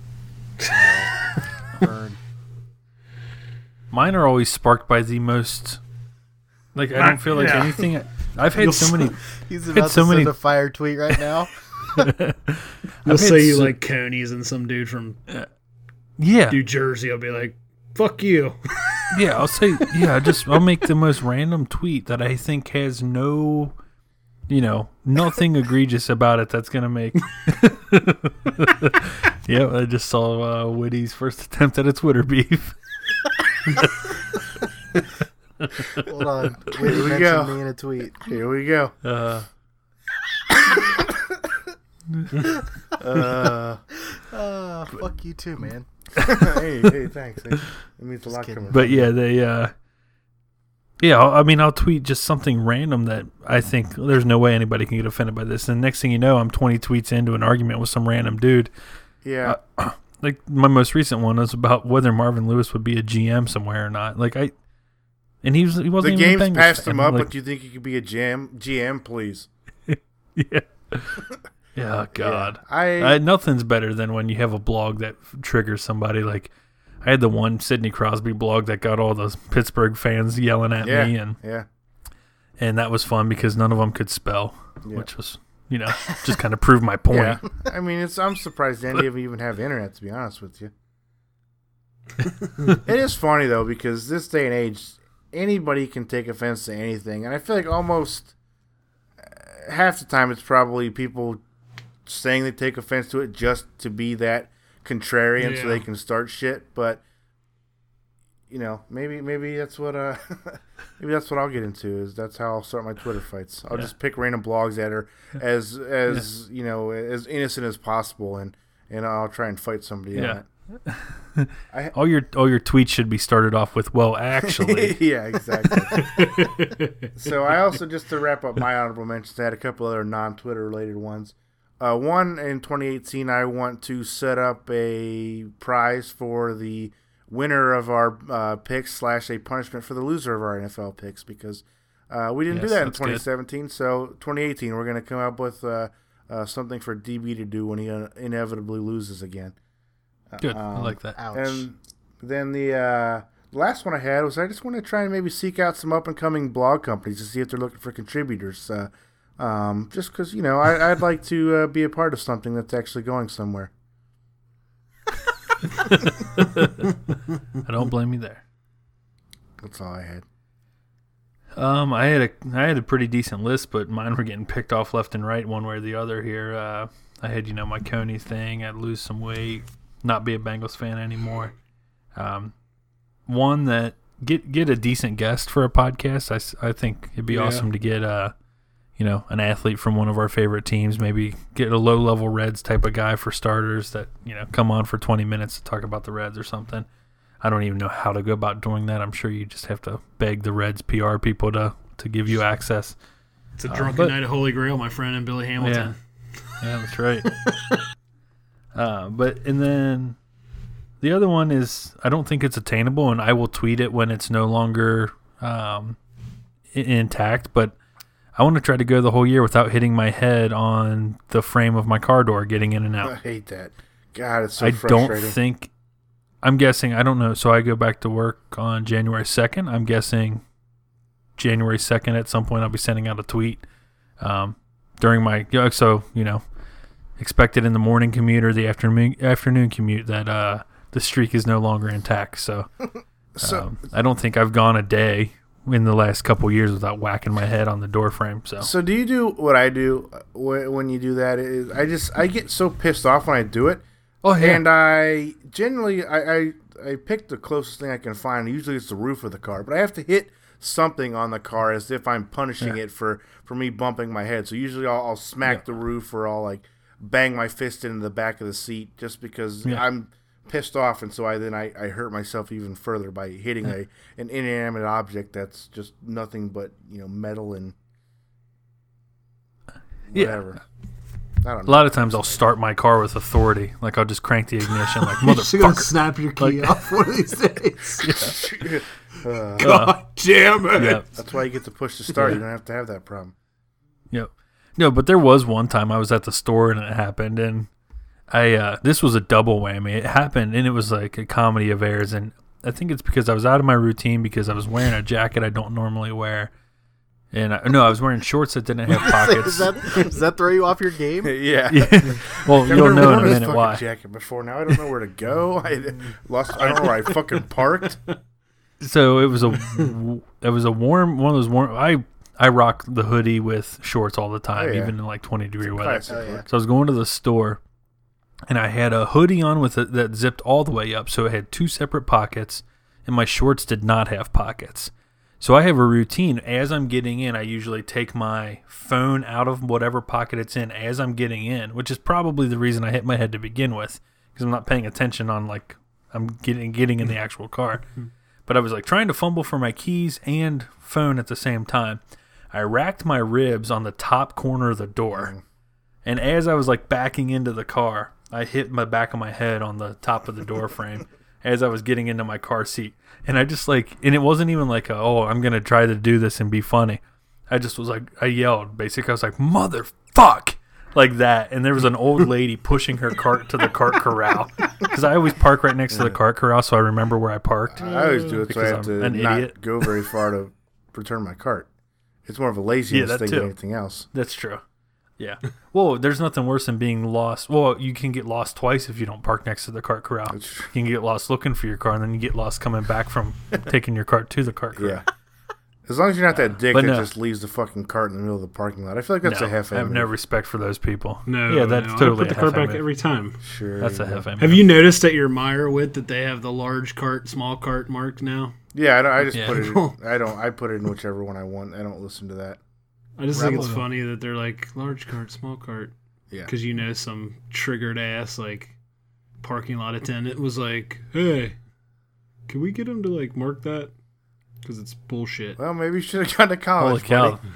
So, burn. Mine are always sparked by the most. Like I don't feel like Yeah. anything. I've had You'll so many. He's I've had about so to many. send a fire tweet right now. You'll I've say had you so- like conies and some dude from Yeah, New Jersey will be like, fuck you. yeah. I'll say yeah. I just I'll make the most random tweet that I think has no, you know, nothing egregious about it. That's gonna make. Yeah, I just saw uh, Witty's first attempt at a Twitter beef. Hold on. Witty Here we mentioned go. me in a tweet. Here we go. Uh, Uh, Uh, fuck you too, man. hey, hey, thanks. It means a lot kidding. coming. But yeah, they. Uh, yeah, I'll- I mean, I'll tweet just something random that I think there's no way anybody can get offended by this. And next thing you know, I'm twenty tweets into an argument with some random dude. Yeah. Uh, like my most recent one was about whether Marvin Lewis would be a G M somewhere or not. Like I, and he was he the wasn't even a game's Bengals passed fan. him up, Like, but you think he could be a G M? G M, please. yeah, yeah, God. Yeah. I, I, nothing's better than when you have a blog that f- triggers somebody. Like I had the one Sidney Crosby blog that got all those Pittsburgh fans yelling at yeah, me, and yeah, and that was fun because none of them could spell, yeah. which was you know just kind of proved my point. Yeah. I mean, it's. I'm surprised any of you even have internet. To be honest with you, it is funny though because this day and age, anybody can take offense to anything, and I feel like almost uh, half the time it's probably people saying they take offense to it just to be that contrarian so Yeah. they can start shit. But you know, maybe maybe that's what uh maybe that's what I'll get into. Is that's how I'll start my Twitter fights. I'll Yeah. just pick random blogs that are as as you know as innocent as possible, and and I'll try and fight somebody Yeah. on it. I, All your all your tweets should be started off with "Well, actually." yeah, exactly. So I also, just to wrap up my honorable mentions, I had a couple other non-Twitter related ones. Uh, one, in twenty eighteen, I want to set up a prize for the winner of our uh, picks slash a punishment for the loser of our N F L picks, because uh, we didn't Yes, do that in that's good. twenty seventeen. So twenty eighteen, we're going to come up with uh, uh, something for D B to do when he uh, inevitably loses again. Good, I Um, like that. Ouch. And then the uh, last one I had was I just want to try and maybe seek out some up-and-coming blog companies to see if they're looking for contributors. Uh, um, just because, you know, I, I'd like to uh, be a part of something that's actually going somewhere. I don't blame you there. That's all I had. Um, I had a I had a pretty decent list, but mine were getting picked off left and right, one way or the other. Here, uh, I had you know my Coney thing. I'd lose some weight, not be a Bengals fan anymore. Um, one that get get a decent guest for a podcast. I, s- I think it'd be Yeah. awesome to get uh, you know, an athlete from one of our favorite teams. Maybe get a low level Reds type of guy for starters that, you know, come on for twenty minutes to talk about the Reds or something. I don't even know how to go about doing that. I'm sure you just have to beg the Reds P R people to, to give you access. It's a Uh, drunken but- night at Holy Grail, my friend, and Billy Hamilton. Yeah, that's right. uh, but and then the other one is I don't think it's attainable, and I will tweet it when it's no longer um, i- intact. But I want to try to go the whole year without hitting my head on the frame of my car door getting in and I out. hate that. God, it's so I frustrating. don't think. I'm guessing. I don't know. So I go back to work on January second. I'm guessing January second at some point I'll be sending out a tweet um, during my yeah, so you know expected in the morning commute or the afternoon afternoon commute that uh, the streak is no longer intact. So, So- um, I don't think I've gone a day in the last couple years without whacking my head on the door frame. So, So do you do what I do wh- when you do that? Is I just I get so pissed off when I do it, oh yeah, and I generally I, I I pick the closest thing I can find. Usually it's the roof of the car, but I have to hit something on the car as if I'm punishing Yeah. it for, for me bumping my head. So usually I'll, I'll smack Yeah. the roof or I'll like bang my fist into the back of the seat just because Yeah. I'm pissed off, and so I then I, I hurt myself even further by hitting a an inanimate object that's just nothing but, you know, metal and Yeah. whatever. I don't a know. lot of times I'll start my car with authority. Like I'll just crank the ignition, like You're just gonna motherfucker. snap your key Like- off one of these days. Uh, God damn it! Yeah. that's why you get to push the start. You don't have to have that problem. Yep. No, but there was one time I was at the store and it happened, and I uh, this was a double whammy. It happened, and it was like a comedy of errors, and I think it's because I was out of my routine because I was wearing a jacket I don't normally wear, and I, no, I was wearing shorts that didn't have pockets. does, that, does that throw you off your game? Yeah. Yeah. Well, I've you'll never know in worn a this minute fucking why. jacket before. Now I don't know where to go. I lost. I don't know where I fucking parked. So it was a it was a warm one of those warm. I I rock the hoodie with shorts all the time, Oh, yeah. even in like twenty degree weather. Classic Oh, yeah. look. So I was going to the store, and I had a hoodie on with it that zipped all the way up, so it had two separate pockets, and my shorts did not have pockets. So I have a routine. As I'm getting in, I usually take my phone out of whatever pocket it's in as I'm getting in, which is probably the reason I hit my head to begin with, because I'm not paying attention on like I'm getting getting in the actual car. But I was like trying to fumble for my keys and phone at the same time. I racked my ribs on the top corner of the door. And as I was like backing into the car, I hit my back of my head on the top of the door frame as I was getting into my car seat. And I just like, and it wasn't even like, a, oh, I'm going to try to do this and be funny. I just was like, I yelled. Basically, I was like, motherfuck, like that. And there was an old lady pushing her cart to the cart corral. Because I always park right next to the cart corral, so I remember where I parked. I always do it so I Because have I'm to an not idiot. go very far to return my cart. It's more of a laziness Yeah, that thing too. than anything else. That's true. Yeah. Well, there's nothing worse than being lost. Well, you can get lost twice if you don't park next to the cart corral. That's true. You can get lost looking for your car, and then you get lost coming back from taking your cart to the cart corral. Yeah. As long as you're not that dick But that no. just leaves the fucking cart in the middle of the parking lot. I feel like that's No, a half I have no respect for those people. No, Yeah, that's no, totally I put the a cart half back move. every time. Sure. That's a you go. half move. Have you noticed at your Meyer wit that they have the large cart, small cart marked now? Yeah, I, don't, I just Yeah. put it. In, I don't. I put it in whichever one I want. I don't listen to that. I just think it's Rebel. funny that they're like large cart, small cart. Yeah. Because you know some triggered ass like parking lot attendant was like, "Hey, can we get him to like mark that? Because it's bullshit." Well, maybe you should have gone to Holy college. cow. buddy.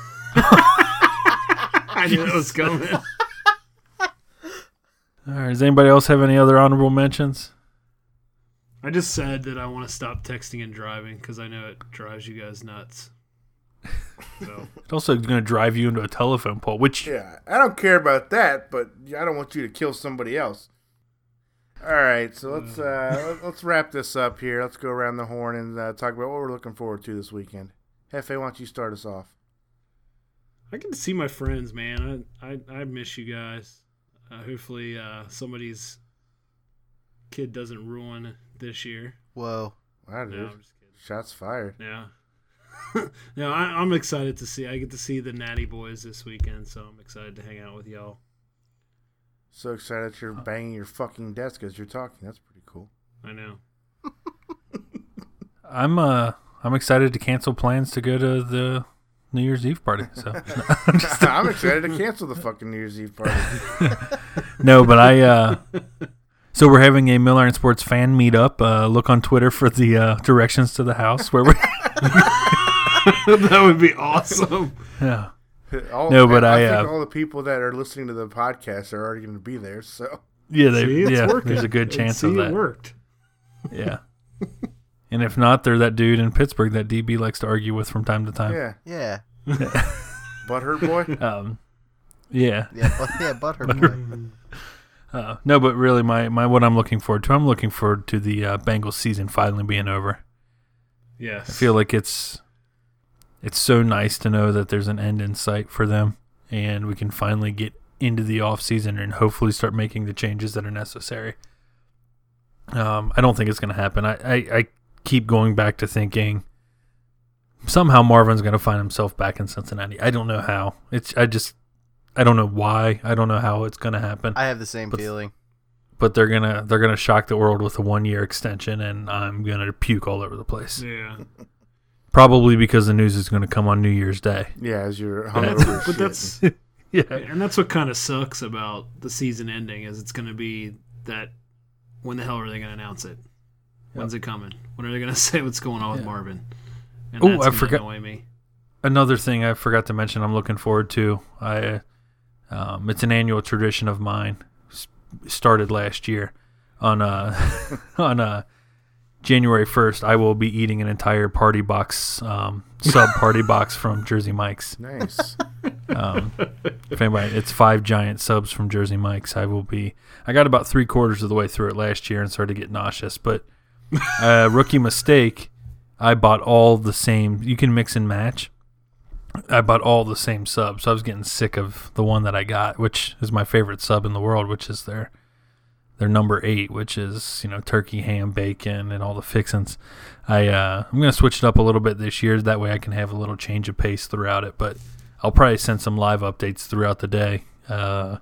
I knew that was coming. All right. Does anybody else have any other honorable mentions? I just said that I want to stop texting and driving because I know it drives you guys nuts. So It's also going to drive you into a telephone pole, which Yeah, I don't care about that, but I don't want you to kill somebody else. All right, so let's uh, let's wrap this up here. Let's go around the horn and uh, talk about what we're looking forward to this weekend. Hefe, why don't you start us off? I get to see my friends, man. I I, I miss you guys. Uh, hopefully, uh, somebody's kid doesn't ruin this year. Whoa. Wow, dude. No, I'm just kidding. Shots fired. Yeah. no, I, I'm excited to see. I get to see the Natty Boys this weekend, so I'm excited to hang out with y'all. So excited that you're banging your fucking desk as you're talking. That's pretty cool. I know. I'm uh I'm excited to cancel plans to go to the New Year's Eve party. So I'm excited to cancel the fucking New Year's Eve party. no, but I uh so we're having a Mill Iron Sports fan meetup. Uh, look on Twitter for the uh, directions to the house where we. That would be awesome. Yeah. All, No, but I, I, think uh, all the people that are listening to the podcast are already going to be there. So Yeah, they, See, it's yeah. working. There's a good chance See, of that. It worked. Yeah. And if not, they're that dude in Pittsburgh that D B likes to argue with from time to time. yeah, Yeah. butthurt boy. Um, yeah. Yeah, but, yeah, butthurt boy. Uh, no, but really, my, my what I'm looking forward to, I'm looking forward to the uh, Bengals season finally being over. Yes. I feel like it's it's so nice to know that there's an end in sight for them, and we can finally get into the off season and hopefully start making the changes that are necessary. Um, I don't think it's going to happen. I, I, I keep going back to thinking somehow Marvin's going to find himself back in Cincinnati. I don't know how. It's I just I don't know why. I don't know how it's going to happen. I have the same But- feeling. But they're gonna they're gonna shock the world with a one year extension, and I'm gonna puke all over the place. Yeah. Probably because the news is gonna come on New Year's Day. Yeah, as you're That's- hungover. But shit. that's Yeah, and that's what kind of sucks about the season ending is it's going to be that when the hell are they going to announce it? When's it coming? When are they going to say what's going on with Yeah. Marvin? And Ooh, that's I gonna forgot- annoy me. another thing I forgot to mention. I'm looking forward to. I um, it's an annual tradition of mine. S- started last year on uh on uh January first. I will be eating an entire party box, um, sub party box from Jersey Mike's. Nice. Um, if anybody, it's five giant subs from Jersey Mike's. I will be. I got about three quarters of the way through it last year and started to get nauseous. But uh, rookie mistake. I bought all the same. You can mix and match. I bought all the same subs, so I was getting sick of the one that I got, which is my favorite sub in the world, which is their their number eight, which is, you know, turkey, ham, bacon, and all the fixins. I uh, I'm gonna switch it up a little bit this year. That way, I can have a little change of pace throughout it. But I'll probably send some live updates throughout the day. Uh,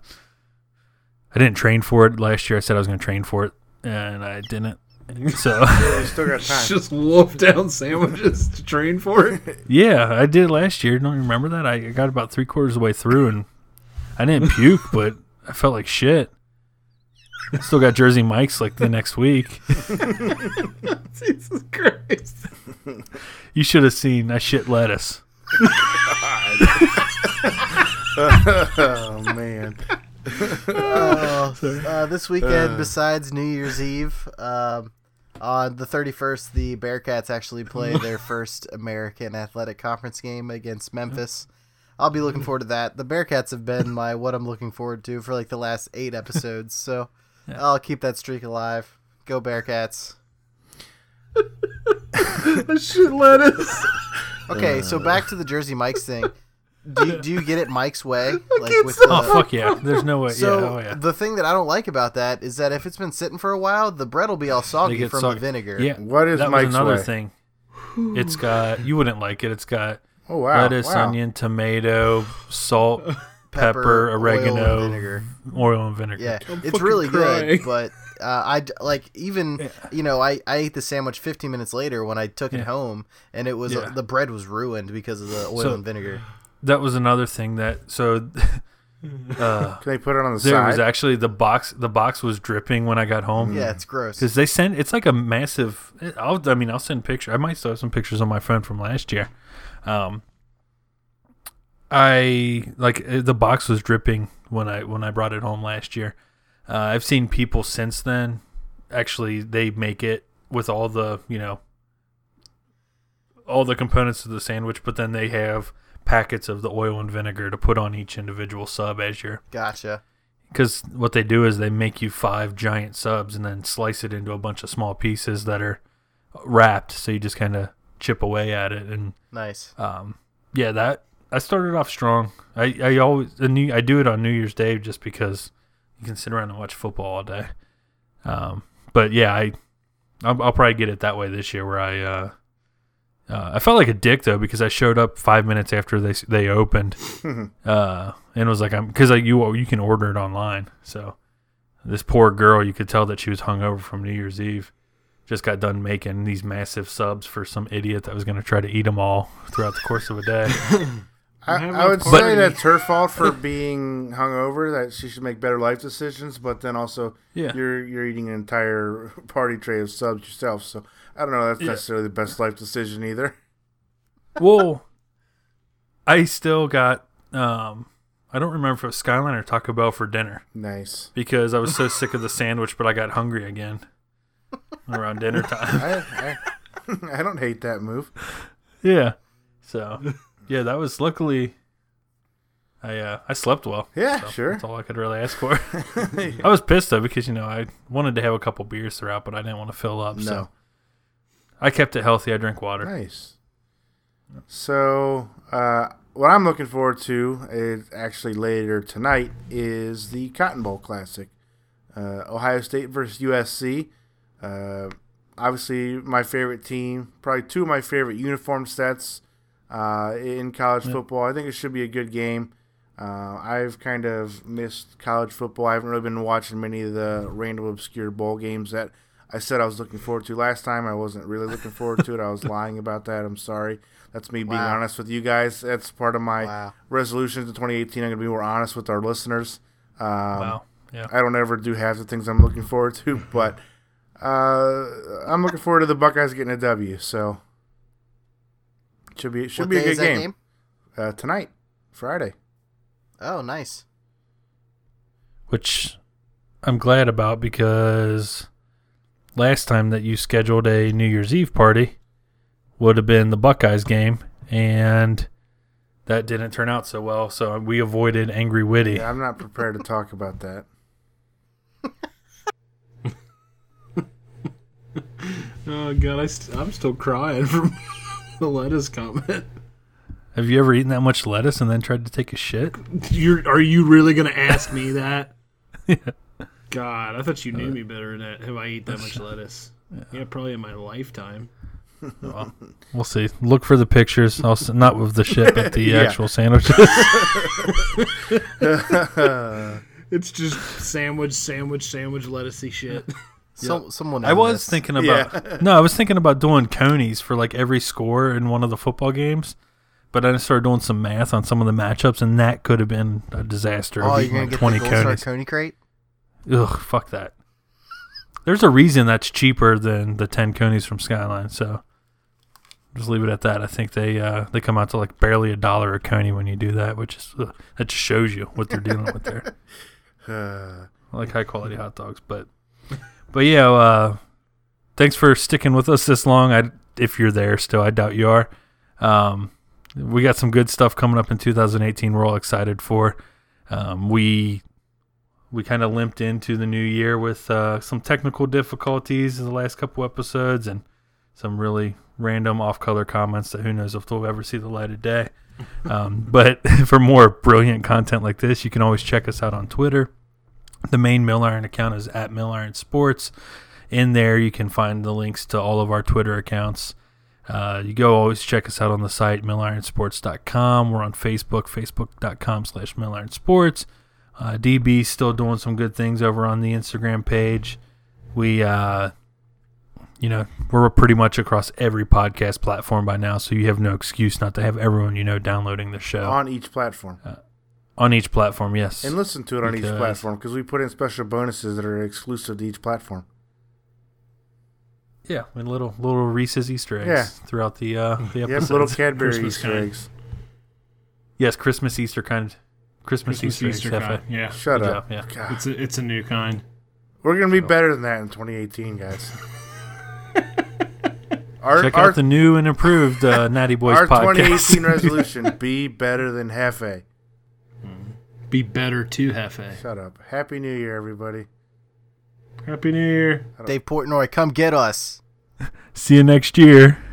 I didn't train for it last year. I said I was gonna train for it, and I didn't. So You still got time. Just wolf down sandwiches to train for it. yeah, I did last year. Don't you remember that? I got about three quarters of the way through, and I didn't puke, but I felt like shit. Still got Jersey Mike's like the next week. Jesus Christ. You should have seen I shit lettuce. Oh man. Uh, uh, this weekend, besides New Year's Eve, um, on the thirty-first, the Bearcats actually play their first American Athletic Conference game against Memphis. I'll be looking forward to that. The Bearcats have been my what I'm looking forward to for like the last eight episodes, so Yeah. I'll keep that streak alive. Go Bearcats! Shit lettuce. Okay, so back to the Jersey Mike's thing. Do you, do you get it Mike's way? Like can't with Oh the, fuck yeah! There's no way. So yeah, oh yeah. the thing that I don't like about that is that if it's been sitting for a while, the bread will be all soggy get from soggy. the vinegar. Yeah, What is that Mike's was another way? thing. It's got you wouldn't like it. It's got Oh wow. lettuce, wow. onion, tomato, salt, pepper, Pepper, oregano, oil, and vinegar. oil and vinegar. Yeah, I'm it's fucking really crying. good, but uh, I d- like even Yeah. you know I, I ate the sandwich fifteen minutes later when I took it Yeah. home, and it was Yeah. the bread was ruined because of the oil So- and vinegar. That was another thing that so. uh, Can they put it on the there side? was actually the box. The box was dripping when I got home. Yeah, it's gross. Because they send, it's like a massive. I'll, I mean, I'll send pictures. I might still have some pictures on my phone from last year. Um, I like uh, the box was dripping when I when I brought it home last year. Uh, I've seen people since then. Actually, they make it with all the you know all the components of the sandwich, but then they have packets of the oil and vinegar to put on each individual sub as you're. Gotcha. Because what they do is they make you five giant subs and then slice it into a bunch of small pieces that are wrapped, so you just kind of chip away at it. And Nice. um, yeah, that I started off strong. I I always the new, I do it on New Year's Day just because you can sit around and watch football all day. Um, but yeah, I I'll, I'll probably get it that way this year, where I uh, uh, I felt like a dick though because I showed up five minutes after they they opened. Uh, and was like, I'm because like you you can order it online. So this poor girl, you could tell that she was hungover from New Year's Eve. just got done making these massive subs for some idiot that was going to try to eat them all throughout the course of a day. I, I would But- say that's her fault for being hungover. That she should make better life decisions. But then also, Yeah. you're you're eating an entire party tray of subs yourself. So I don't know. That's Yeah. necessarily the best life decision either. Well, I still got, um, I don't remember if it was Skyline or Taco Bell for dinner Nice. because I was so sick of the sandwich, but I got hungry again around dinner time. I, I I don't hate that move. Yeah. So, yeah, that was luckily, I uh, I slept well. Yeah, So sure. That's all I could really ask for. I was pissed though because, you know, I wanted to have a couple beers throughout, but I didn't want to fill up. No. So I kept it healthy. I drink water. Nice. So, uh, what I'm looking forward to is actually later tonight is the Cotton Bowl Classic. Uh, Ohio State versus U S C. Uh, obviously, my favorite team. Probably two of my favorite uniform sets uh, in college Yeah. football. I think it should be a good game. Uh, I've kind of missed college football. I haven't really been watching many of the random obscure bowl games that I said I was looking forward to last time. I wasn't really looking forward to it. I was lying about that. I'm sorry. That's me being Wow. honest with you guys. That's part of my Wow. resolutions in twenty eighteen. I'm going to be more honest with our listeners. Um, Wow. Yeah. I don't ever do half the things I'm looking forward to, but uh, I'm looking forward to the Buckeyes getting a W. So should be should What be a day good is that game, game? Uh, tonight, Friday. Oh, nice. Which I'm glad about because last time that you scheduled a New Year's Eve party would have been the Buckeyes game, and that didn't turn out so well. So we avoided Angry Witty. Yeah, I'm not prepared to talk about that. Oh god, I st- I'm still crying from the lettuce comment. Have you ever eaten that much lettuce and then tried to take a shit? You're are you really gonna ask me that? Yeah. God, I thought you knew me better than that. Have I eat that much lettuce? Yeah, probably in my lifetime. Well, we'll see. Look for the pictures. I'll s- not with the shit, but the Yeah. actual sandwiches. It's just sandwich, sandwich, sandwich, lettucey shit. So, Someone. I own was this. thinking about no, I was thinking about doing conies for like every score in one of the football games, but I started doing some math on some of the matchups, and that could have been a disaster. Oh, of you're eating gonna like get twenty the Gold Star conies. Coney crate? Ugh, fuck that. There's a reason that's cheaper than the ten conies from Skyline, so just leave it at that. I think they uh, they come out to like barely a dollar a coney when you do that, which is ugh, that just shows you what they're dealing with there. Uh, I like high quality hot dogs, but but yeah, uh, thanks for sticking with us this long. I if you're there still, I doubt you are. Um, we got some good stuff coming up in two thousand eighteen. We're all excited for. Um, we we kind of limped into the new year with uh, some technical difficulties in the last couple episodes and some really random off-color comments that who knows if they'll ever see the light of day. Um, but for more brilliant content like this, you can always check us out on Twitter. The main Mill Iron account is at Mill Iron Sports. In there, you can find the links to all of our Twitter accounts. Uh, you go always check us out on the site, mill iron sports dot com. We're on Facebook, facebook.com slash millironsports. Uh, D B's still doing some good things over on the Instagram page. We, uh, you know, we're pretty much across every podcast platform by now, so you have no excuse not to have everyone you know downloading the show. on each platform. On each platform, yes. And listen to it on each Because- platform because we put in special bonuses that are exclusive to each platform. Yeah, with little little Reese's Easter eggs Yeah. throughout the uh, the Yep, episodes. little Cadbury Christmas Easter kind. eggs. Yes, Christmas Easter kind. Christmas, Christmas Easter, Easter eggs, kind. Hefe. Yeah, Shut Good up. job, yeah. God. it's a, it's a new kind. We're going to be better than that in twenty eighteen, guys. our Check our, out the new and improved uh, Natty Boys our twenty podcast. eighteen resolution, be better than Hefe. Be better to Hefe. Shut up. Happy New Year, everybody. Happy New Year. Dave Portnoy, come get us. See you next year.